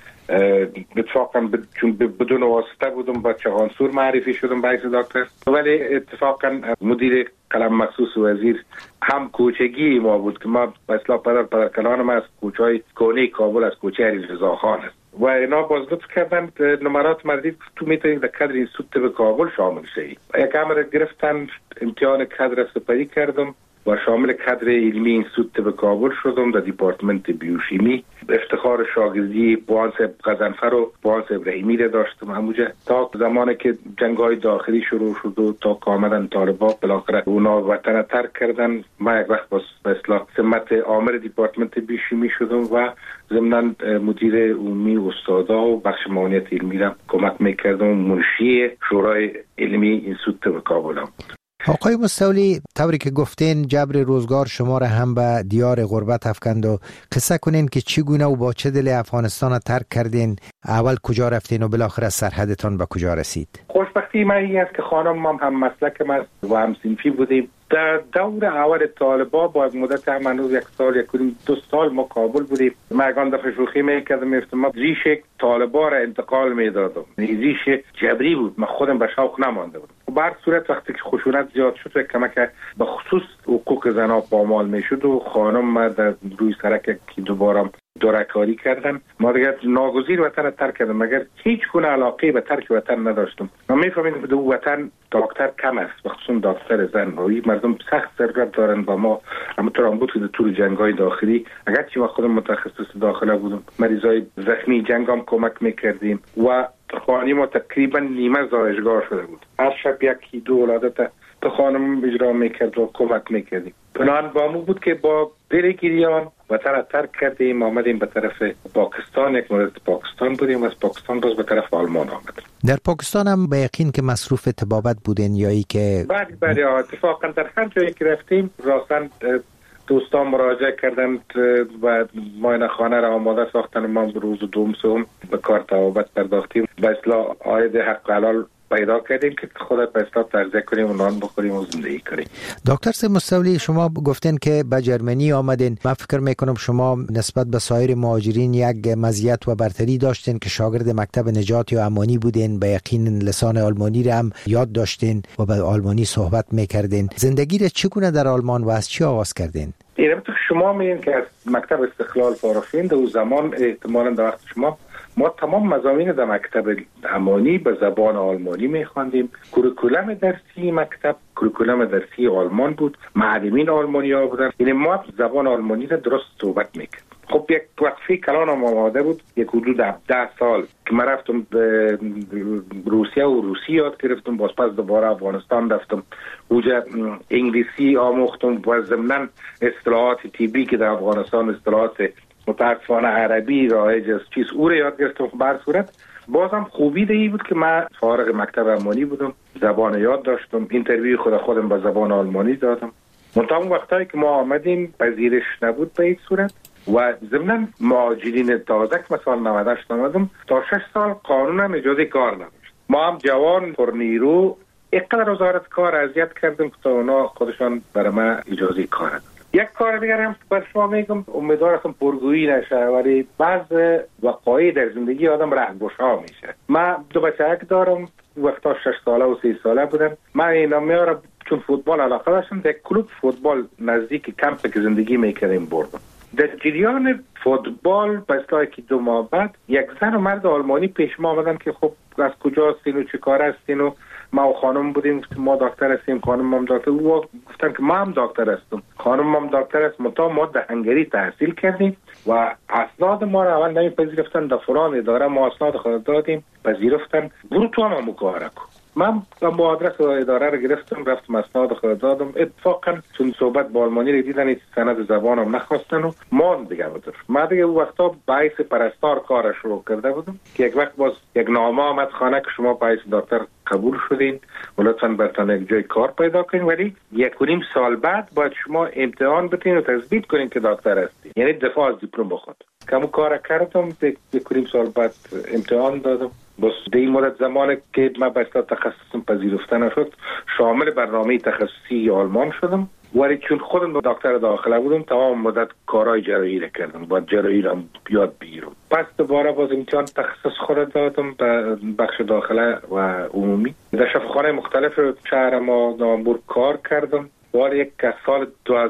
اتفاقا چون بدون واسطه بودم با چغانسور معرفی شدم به حیث دکتر، ولی اتفاقا مدیر قلم مخصوص وزیر هم کوچگی ما بود که ما به اصطلاح پدر کلان ما از کوچهای کونه کابل از کوچه علیرضا خان است و اینا باز لطف کردن نمرات مردید تو میتونید در کادر اینستیتوت به کابل شامل شید. یک امر گرفتن، امتحان کادر سپری کردم و شامل کادر علمی اینستیتوت به کابل شدم در دیپارتمنت بیوشیمی. افتخار شاگردی بوان صاحب غضنفر و بوان صاحب رحیمی را داشتم همونجا تا زمانی که جنگ‌های داخلی شروع شد و تا که آمدن طالبان بالاخره اونا وطن ترک کردن. من یک وقت باز به اصطلاح سمت عامل دیپارتمنت بیوشیمی شدم و ضمن مدیر عمومی استادا و بخش معاونیت علمی را کمک میکردم. منشی شورای علمی اینستیتوت به کابل هم. آقای مستولی، طوری که گفتین جبر روزگار شما را هم به دیار غربت افکند و قصه کنین که چگونه و با چه دل افغانستان را ترک کردین، اول کجا رفتین و بالاخره سرحدتان به کجا رسید؟ خوشبختی من این است که خانم هم مسلک من و هم صنفی بودیم. در دور اول طالبا با مدت هنوز یک سال دو سال ما کابل بودیم. من اگان دفعه شوخی میکردم ما ریش طالبا را انتقال میدادم. ریش جبری بود، من خودم به شوق نمانده بودم. بر صورت وقتی که خشونت زیاد شد کمک به خصوص حقوق زنها پامال میشد و خانم ما در روی سرک که دوباره دورکاری کردن. ما دیگه ناگزیر وطن ترک کردم مگر هیچ گونه علاقه به ترک وطن نداشتم. ما میفهمیم که در وطن دکتر کم است، خصوصا دکتر زن. مردم سخت ضرورت دارن و ما همونطور هم بود که در طول جنگ‌های داخلی اگرچه ما خودم متخصص داخله بودم مریضای زخمی جنگ هم کمک میکردیم و خانه ما تقریبا نیمه زایشگاه شده بود. هر شب یکی دو ولادت به خانم اجرا میکرد و کمک میکردیم. بنان با مو بود که با دل گریان وطن ترک کردیم آمدیم به طرف پاکستان. یک مورد پاکستان بودیم، از پاکستان باز به طرف آلمان آمدیم. در پاکستان هم به یقین که مصروف طبابت بودین یا ای که بله اتفاقا در هر جایی که رفتیم راستن دوستان مراجعه کردند و معاینه خانه را آماده ساختن. ما روز دوم سوم به کار طبابت پرداختیم. به اصطلاح عاید حق حلال پیدا کردیم که خود به اصطلاح تغذیه کنیم و نان بخوریم و زندگی کنیم. دکتر سید مستولی، شما گفتین که به جرمنی آمدین. من فکر میکنم شما نسبت به سایر مهاجرین یک مزیت و برتری داشتین که شاگرد مکتب نجات یا امانی بودین، به یقین لسان آلمانی را هم یاد داشتین و به آلمانی صحبت میکردین. زندگی را چگونه در آلمان و از چی آغاز کردین؟ البته شما میگین که از مکتب استقلال فارغ شدین، اون زمان احتمالاً در وقت شما ما تمام مضامین در مکتب امانی به زبان آلمانی میخواندیم. کوریکولم درسی مکتب کوریکولم درسی آلمان بود، معلمین آلمانی ها بودن، یعنی ما زبان آلمانی را درست صحبت میکردیم. خب یک وقفه کلان هم آماده بود، یک حدود 10 سال که من رفتم به روسیه و روسی یاد گرفتم، باز پس دوباره افغانستان رفتم اونجا انگلیسی آموختم و ضمناً اصطلاحات طبی که در افغانستان اصطلاحات متاسفانه عربی رایج است چیز او رو یاد گرفتم. بر صورت بازم خوبی دیگه بود که من فارغ مکتب آلمانی بودم، زبان یاد داشتم، اینترویو خودم به زبان آلمانی دادم. منتها اون وقتایی که ما آمدیم پذیرش نبود به این صورت و ضمناً مهاجرین تازه که مثلا 98 آمدم تا 6 سال قانون هم اجازه کار نداشت. ما هم جوان پر نیرو اینقدر وزارت کار اذیت کردیم که تا اونا خودشان برای ما اجازه کار دادن. یک کار دیگر هم بر شما میگم، امیدوارم پرگویی نشه، ولی بعض وقایع در زندگی آدم رهگشا میشه. من 2 بچه دارم، وقتا 6 ساله و 3 ساله بودن. من اینا میارم چون فوتبال علاقه داشتم، در کلوب فوتبال نزدیک کمپ که زندگی میکردیم بردم. در جریان فوتبال پس که 2 ماه بعد یک زن و مرد آلمانی پیش ما آمدن که خب از کجا هستین و چه کار هستین و ما و خانم بودیم، ما دکتر هستیم، خانم هم دکتر. او گفتن که ما هم دکتر هستم، خانم هم دکتر است. ما در هنگری تحصیل کردیم و اسناد ما را اول نمیپذیرفتن، در فلان اداره ما اسناد خود دادیم، پذیرفتن، برو تو هم مکاره کن. من با آدرس اداره رو گرفتم، رفتم اسناد خود دادم. اتفاقا چون صحبت با آلمانی رو دیدن، سند زبانم نخواستن و ما دیگه بودم. من دیگه اون وقتا باعث پرستار کارش رو کرده بودم که یک وقت باز یک نامه آمد خانه که شما باعث دکتر قبول شدین و لطفاً برتان یک جای کار پیدا کنین، ولی 1.5 سال بعد باید شما امتحان بتین و تثبیت کنین که دکتر هستین، یعنی دفاع از دیپلم بخواد. کمو کار کردم، 1.5 سال بعد امتحان دادم. بس در این مدت زمانی که من بسیار تخصصم پذیرفته نشد، شامل برنامه تخصصی آلمان شدم، ولی چون خودم دکتر داخله بودم تمام مدت کارهای جراحی را کردم، باید جراحی را یاد بگیرم. پس دوباره باز امتحان تخصص خود دادم به بخش داخله و عمومی. در شفاخانه مختلف شهر ما نامبور کار کردم. ولی یک سال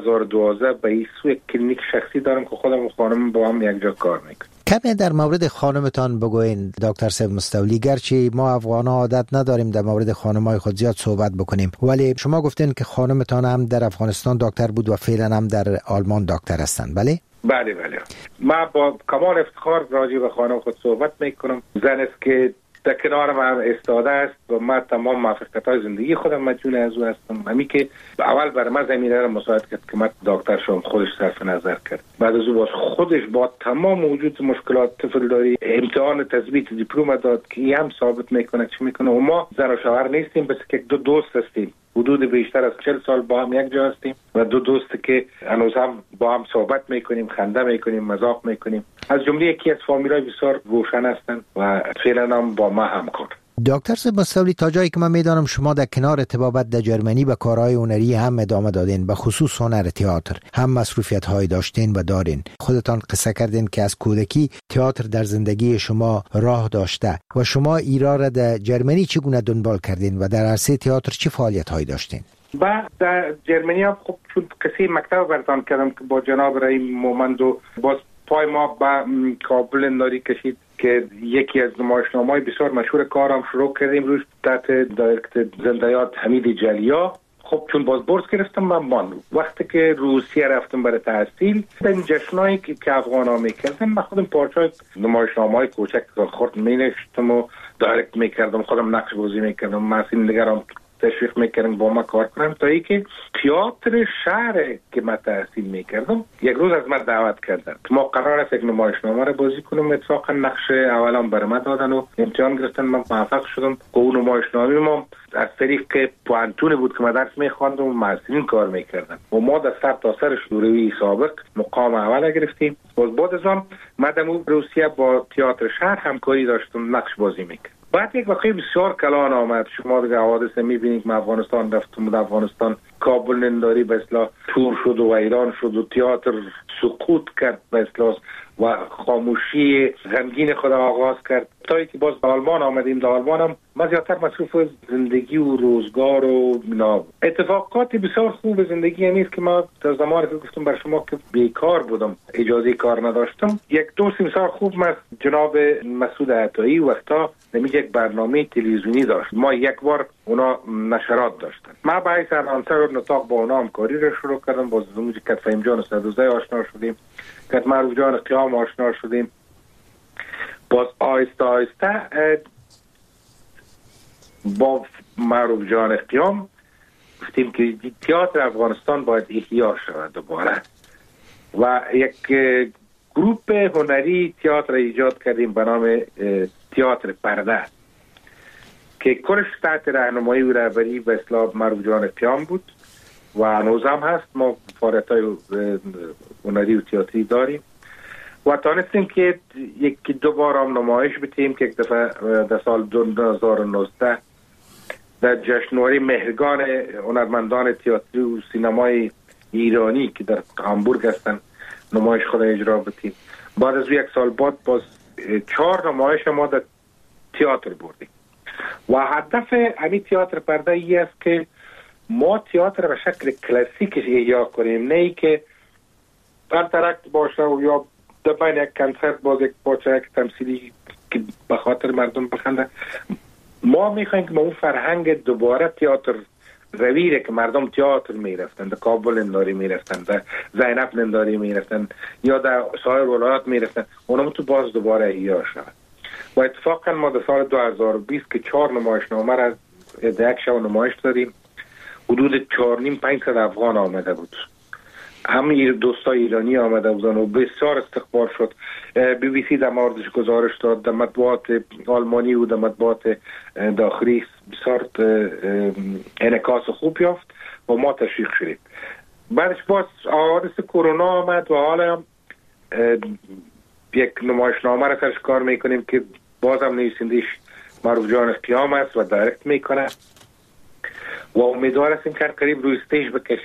2012 به این سو یک کلینیک شخصی دارم که خودم و خانم با هم یک جا کار میکنم. کمی در مورد خانمتان بگوین دکتر سید مستولی. گرچه ما افغان‌ها عادت نداریم در مورد خانم‌های خود زیاد صحبت بکنیم، ولی شما گفتین که خانمتان هم در افغانستان دکتر بود و فعلا هم در آلمان دکتر هستند، بله؟ بله. من با کمال افتخار راجع به خانم خود صحبت میکنم. زن است که در کنار من استاده است و من تمام موفقیت‌های زندگی خودم مدیون از او هستم. همین که اول برای من زمینه را مساعد کرد که من دکتر شدم، خودش صرف نظر کرد. بعد از او باز خودش با تمام وجود مشکلات طفل داری امتحان تثبیت دیپلم داد که این هم ثابت میکنه چی میکنه. و ما زن و شوهر نیستیم، بس که 2 دوست هستیم، حدود بیشتر از 40 سال با هم یک جا هستیم و 2 دوست که هنوز هم با هم صحبت میکنیم، خنده میکنیم، مذاق میکنیم. از جمله یکی از فامیلای بسیار روشن هستند و فعلا هم با ما همکار. دکتر سید مستولی، تا جایی که من میدانم شما در کنار طبابت در جرمنی به کارهای هنری هم ادامه دادین، به خصوص هنر تئاتر هم مسئولیت های داشتین و دارین. خودتان قصه کردین که از کودکی تئاتر در زندگی شما راه داشته و شما ایرا را در جرمنی چگونه دنبال کردین و در عرصه تئاتر چه فعالیت هایی داشتین؟ بعد در جرمنی هم خب چون قصه مکتب براتون کردم که با جناب رئیم مومند و باز پای ما به کابل انداری کشید که یکی از نمایشنامه‌های بسیار مشهور کارم شروع کردیم روش تحت دایرکت زندیات حمید جلیا. خب چون باز بورس گرفتم من وقتی که روسیه رفتم برای تحصیل، این جشنایی که افغان‌ها میکردن من خودم پارچه‌های نمایشنامه‌های کوچک خورد مینوشتم و دایرکت میکردم، خودم نقش بازی میکردم، مسئولین دیگران تشویق میکردم با ما کار کنم، تا اینکه تئاتر شهر که من تحصیل میکردم یک روز از من دعوت کردن که ما قرار است یک نمایشنامه رو بازی کنم. اتفاقا نقش اولام برای من دادن و امتحان گرفتن، من موفق شدم. اون نمایشنامه ما از طریق پوانتون بود که من درس میخواندم و مسئولین کار میکردن و ما در سر تا سر شوروی سابق مقام اول گرفتیم. بعد از آن من در روسیه با تئاتر شهر همکاری داشتم، نقش بازی میکردم. بعد یک واقعی بسیار کلان آمد. شما دیگه حوادث میبینید که افغانستان رفتم در افغانستان کابل ننداری به اصطلاح تور شد و ویران شد و تئاتر سقوط کرد به اصطلاح و خاموشی غمگین خود آغاز کرد. تا اینکه باز به آلمان آمدیم، در آلمان هم من زیادتر مصروف زندگی و روزگار و اتفاقات بسیار خوب زندگی همیست که ما در زمانی که گفتم بر شما که بیکار بودم، اجازه کار نداشتم، یک دوست بسیار خوب من جناب مسعود عطایی وقتا نمیشه یک برنامه تلویزیونی داشت. ما یک بار اونا نشرات داشتن، ما با حیث انانسر و نطاق با اونا همکاری رو شروع کردم. باز زموجی که فهیم جان صدوزه آشنا شدیم، که معروف جان قیام آشنا شدیم. باز آیسته آیسته با معروف جان قیام گفتیم که تئاتر افغانستان باید احیا شود دوباره و یک گروپ هنری تئاتر ایجاد کردیم به نام تئاتر پرده که کلش تحت راهنمایی و رهبری به اصطلاح معروف جان قیام بود و هنوز هم هست. ما فعالیت‌های هنری و تئاتری داریم و تانستیم که یک دو بار هم نمایش بتیم که یک دفعه در سال 2019 در جشنواره مهرگان هنرمندان تئاتری و سینمای ایرانی که در هامبورگ هستن نمایش خود اجرا بتیم. بعد از یک سال بعد باز 4 نمایش ما در تئاتر بردیم و هدف همین تئاتر پرده ای است که ما تئاتر به شکل کلاسیک احیا کنیم، نه ای که انترکت باشه و یا در بین یک کنسرت باز یک پاچه یک تمثیلی که به خاطر مردم بخنده. ما میخوایم که ما اون فرهنگ دوباره تئاتر رویره که مردم تئاتر میرفتن، در کابل ننداری میرفتن، در زینب ننداری میرفتن یا در سایر ولایات میرفتن، اونا تو باز دوباره احیا شد. و اتفاقا ما در سال 2020 که 4 نمایشنامه را در یک شب نمایش داریم، حدود 4,500 افغان آمده بود. همه دوستای ایرانی آمده بودن و بسیار استقبال شد. بی بی سی در موردش گزارش داد، در مطبوعات آلمانی و در مطبوعات داخلی بسیار انعکاس خوب یافت و ما تشویق شدیم. بعدش باز حادثه کرونا آمد و حالا هم یک نمایشنامه را سرش کار میکنیم که بازم نویسندش معروف جان قیام است و دایرکت میکنه و امیدوار هستیم که قریب روی استیج بکش.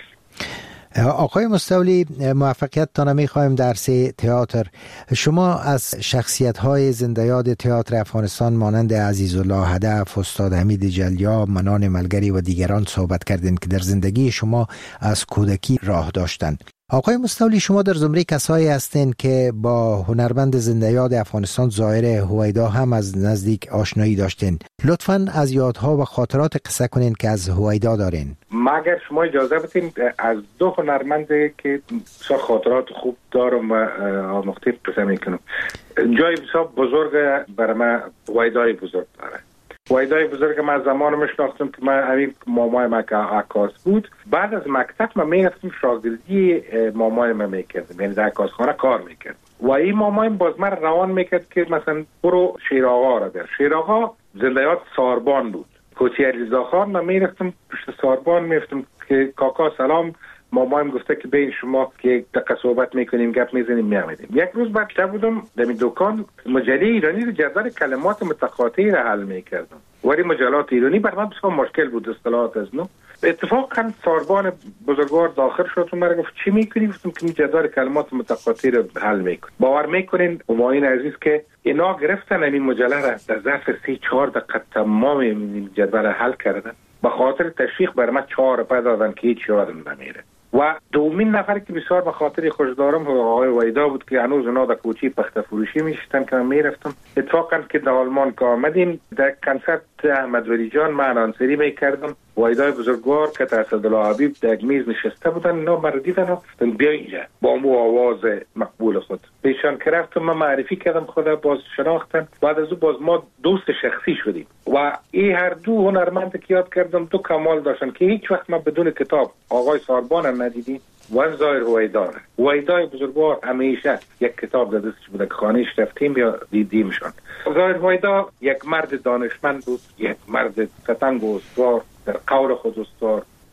آقای مستولی، موفقیت تانه میخوایم در تئاتر. شما از شخصیت‌های زنده یاد تئاتر افغانستان مانند عزیزالله هدف، استاد حمید جلیا، منان ملگری و دیگران صحبت کردین که در زندگی شما از کودکی راه داشتند. آقای مستولی، شما در زمره کسایی هستین که با هنرمند زنده یاد افغانستان ظاهر هویدا هم از نزدیک آشنایی داشتین. لطفاً از یادها و خاطرات قصه کنین که از هویدا دارین. اگر شما اجازه بدین از 2 هنرمند که خاطرات خوب دارم و آموخته قصه میکنم. جای بسیار بزرگ برای من هویدای بزرگ داره. هویدای بزرگ من زمان میشناختم که من همین مامای من که عکاس بود. بعد از مکتب من میرفتم شاگردی مامای من میکردم، یعنی در عکاسخانه کار میکردم و این مامایم باز من روان میکرد که مثلا برو شیرآقا را بر. شیرآقا زنده یاد ساربان بود. کوچی علیزاده خان من میرفتم پشت ساربان میفتم که کاکا سلام، مامایم گفته که بین شما که دقیقه صحبت میکنیم گپ میزنیم میامدیم. یک روز بعد شب بودم در این دکان مجله ایرانی رو جدول کلمات متقاطعی را حل میکردم. ولی مجلات ایرانی بر من بسیار مشکل بود اصطلاحات از نو. اتفاقا ساربان بزرگوار داخل شد و مرا گفت چی میکنی؟ گفتم که جدول کلمات متقاطعی رو حل میکنم. باور میکنین همایون عزیز که اینا گرفتن این مجله را در ظرف 3-4 دقیقه تمام این جدول حل کردن. به خاطر تشویق بر من 4 روپیه دادن که هیچ یادم نمیره. و دومین نفر که بسیار به خاطر خوش دارم آقای ویدا بود که هنوز اونا در کوچی پخته فروشی میشتن که من میرفتم. اتفاقا که در آلمان که آمدیم در کنسرت احمد ولی جان من انصاری میکردم. ویدای بزرگوار که اسدالله حبیب در میز نشسته بودن، اینا مرا دیدن و بیا اینجا با مو آواز مقبول خود پیشان که رفتم من معرفی کردم، خدا باز شناختن. بعد از او باز ما دوست شخصی شدیم و این هر دو هنرمند که یاد کردم 2 کمال داشتن که هیچ وقت ما بدون کتاب آقای ساربان ندیدیم و ظاهر هویدا. هویدای بزرگوار همیشه یک کتاب در دستش بوده که خانه‌اش رفتیم یا دیدیمشان. ظاهر هویدا یک مرد دانشمند بود، یک مرد تنگ و استوار، در قول خود استوار،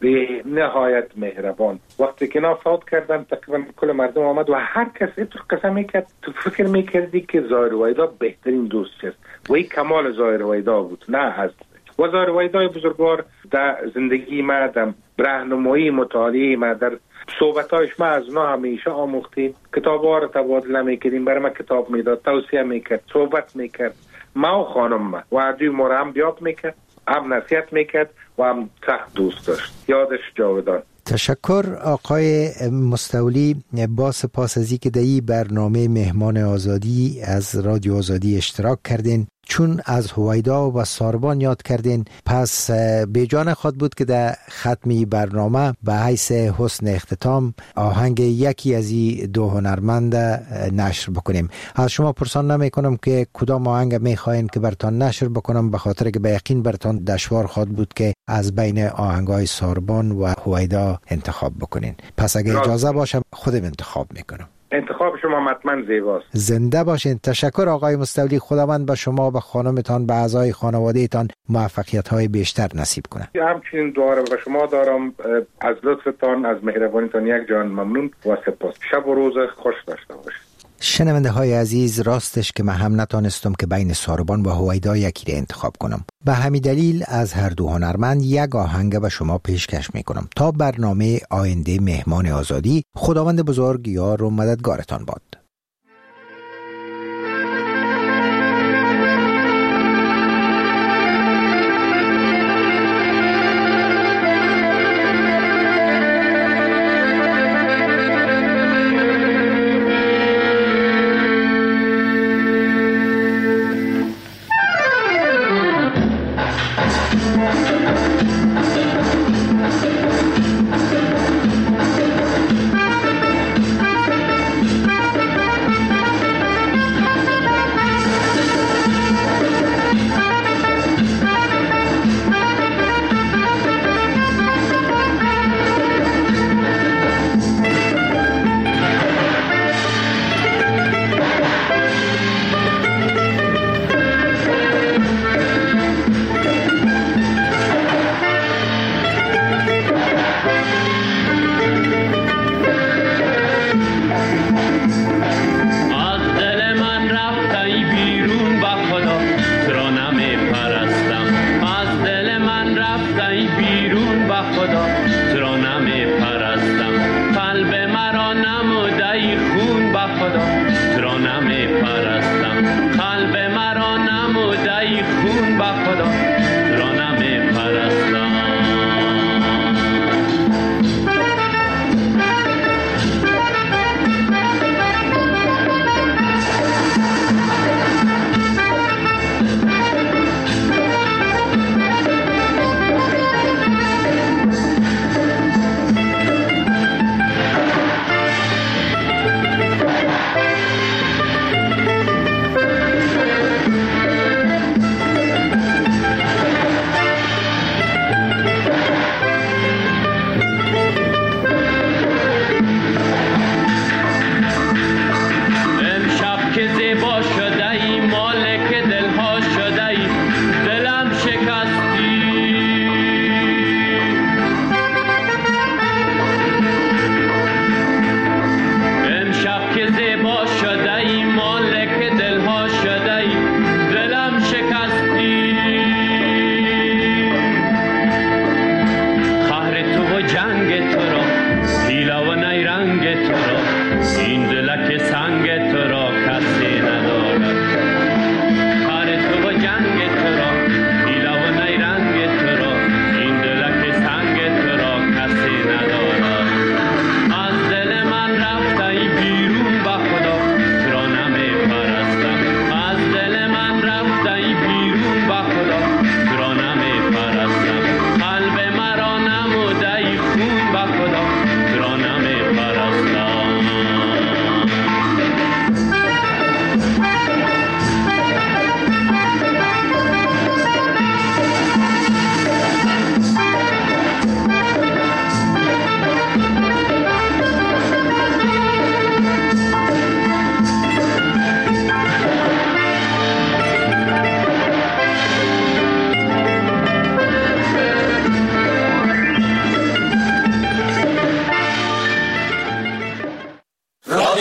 به نهایت مهربان. وقتی که اینا فوت کردن تقریبا کل مردم آمد و هر کس اینطور قسم میکرد، تو فکر میکردی که ظاهر وحیدا بهترین دوست است و این کمال ظاهر وحیدا بود. نه هست و ظاهر وحیدای بزرگوار در زندگی ما، در راهنمایی مطالعه ما، در صحبتایش ما از اونا همیشه آموختیم. کتاب‌ها رو تبادله میکردیم، برای ما کتاب میداد، توصیه میکرد، صحبت میکرد. ما و خانم ما و عدوی ما رو هم بیاد میکرد، هم نصیحت میکرد و هم سخت دوست داشت. یادش جاودان. تشکر آقای مستولی. با سپاس از اینکه در این برنامه مهمان آزادی از رادیو آزادی اشتراک کردین. چون از هویدا و ساربان یاد کردین، پس به جان خود بود که در ختمی برنامه به حیث حسن اختتام آهنگ یکی از این دو هنرمند نشر بکنیم. از شما پرسان نمی کنم که کدام آهنگ می خواهید که برتان نشر بکنم، به خاطر که به یقین برتان دشوار خواهد بود که از بین آهنگای ساربان و هویدا انتخاب بکنین. پس اگه اجازه باشه خودم انتخاب میکنم. انتخاب شما حتما زیباست. زنده باشین. تشکر آقای مستولی. خداوند به شما و خانمتان، به اعضای خانوادهتان موفقیت‌های بیشتر نصیب کنه. همچنین دعا را به شما دارم. از لطفتان، از مهربانیتان یک جان ممنون و سپاس. شب و روز خوش داشته باشید. شنونده های عزیز، راستش که من هم نتانستم که بین ساربان و هویدا یکی را انتخاب کنم. به همین دلیل از هر دو هنرمند یک آهنگ به شما پیشکش میکنم. تا برنامه آینده مهمان آزادی، خداوند بزرگ یار و مددگارتان باد.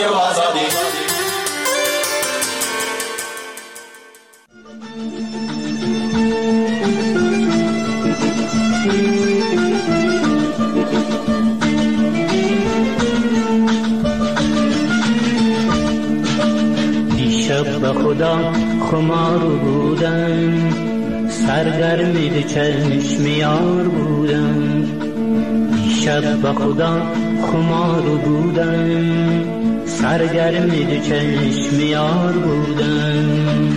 رادیو آزادی. دیشب به خدا خمار بودم، سرگرم به چشم یار بودم. دیشب به خدا خمار بودم، سرگرم به چشم یار بودم.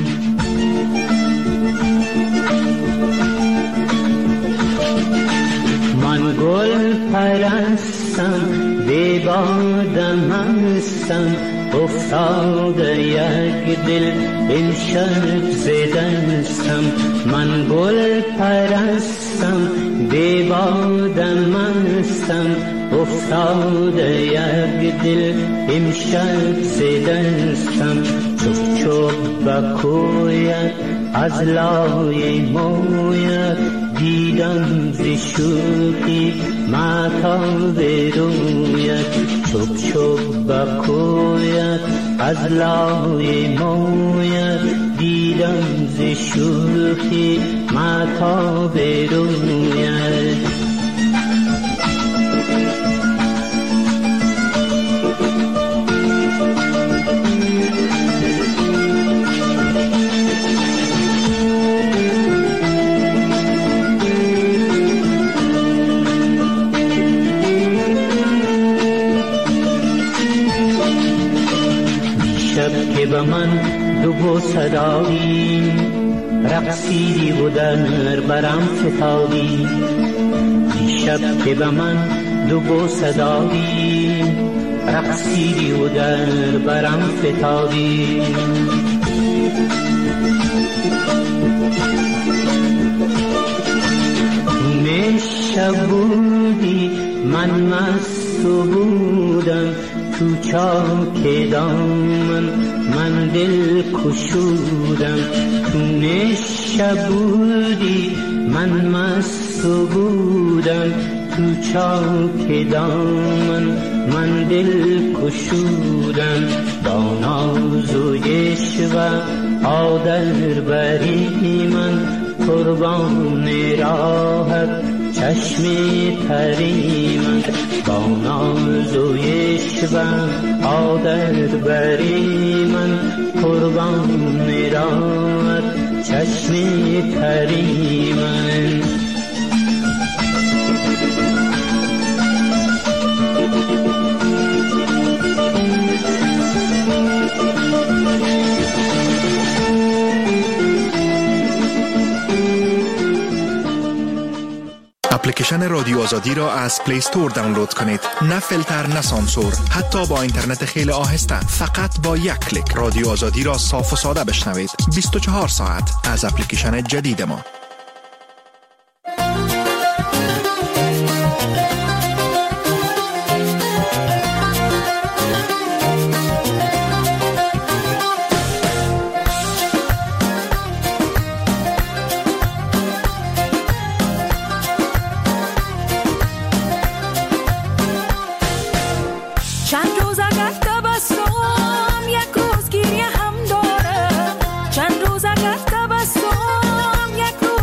من گل پرستم، بی بادم هستم، افتاده یک دل امشب زدستم. من گل پرستم، بی بادم هستم، افتاده یک دل امشب زدستم. چوب چوب بکوید از لای موید، دیدم ز شوخی مهتاب رویت. چوب چوب بکوید از لای مویت، دیدم ز شوخی مهتاب رویت. که به من دو بوسه دادی، رقصیدی و در برم فتادی. دیشب که به من دو بوسه دادی، رقصیدی و در برم فتادی. نشب بودی من مست بودم، تو چاک دامن من دل کشودم. تو نشب بودی من مست بودم، تو چاک دامن من دل کشودم. با ناز و عشق عادل بری من، قربان راحت چشم تری من. با ناز و عشق عادل بری من، قربان راحت چشم تری من. اپلیکیشن رادیو آزادی را از پلی استور دانلود کنید. نه فیلتر نه سانسور، حتی با اینترنت خیلی آهسته. فقط با یک کلیک رادیو آزادی را صاف و ساده بشنوید. 24 ساعت از اپلیکیشن جدید ما. یک روز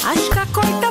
Ashka koita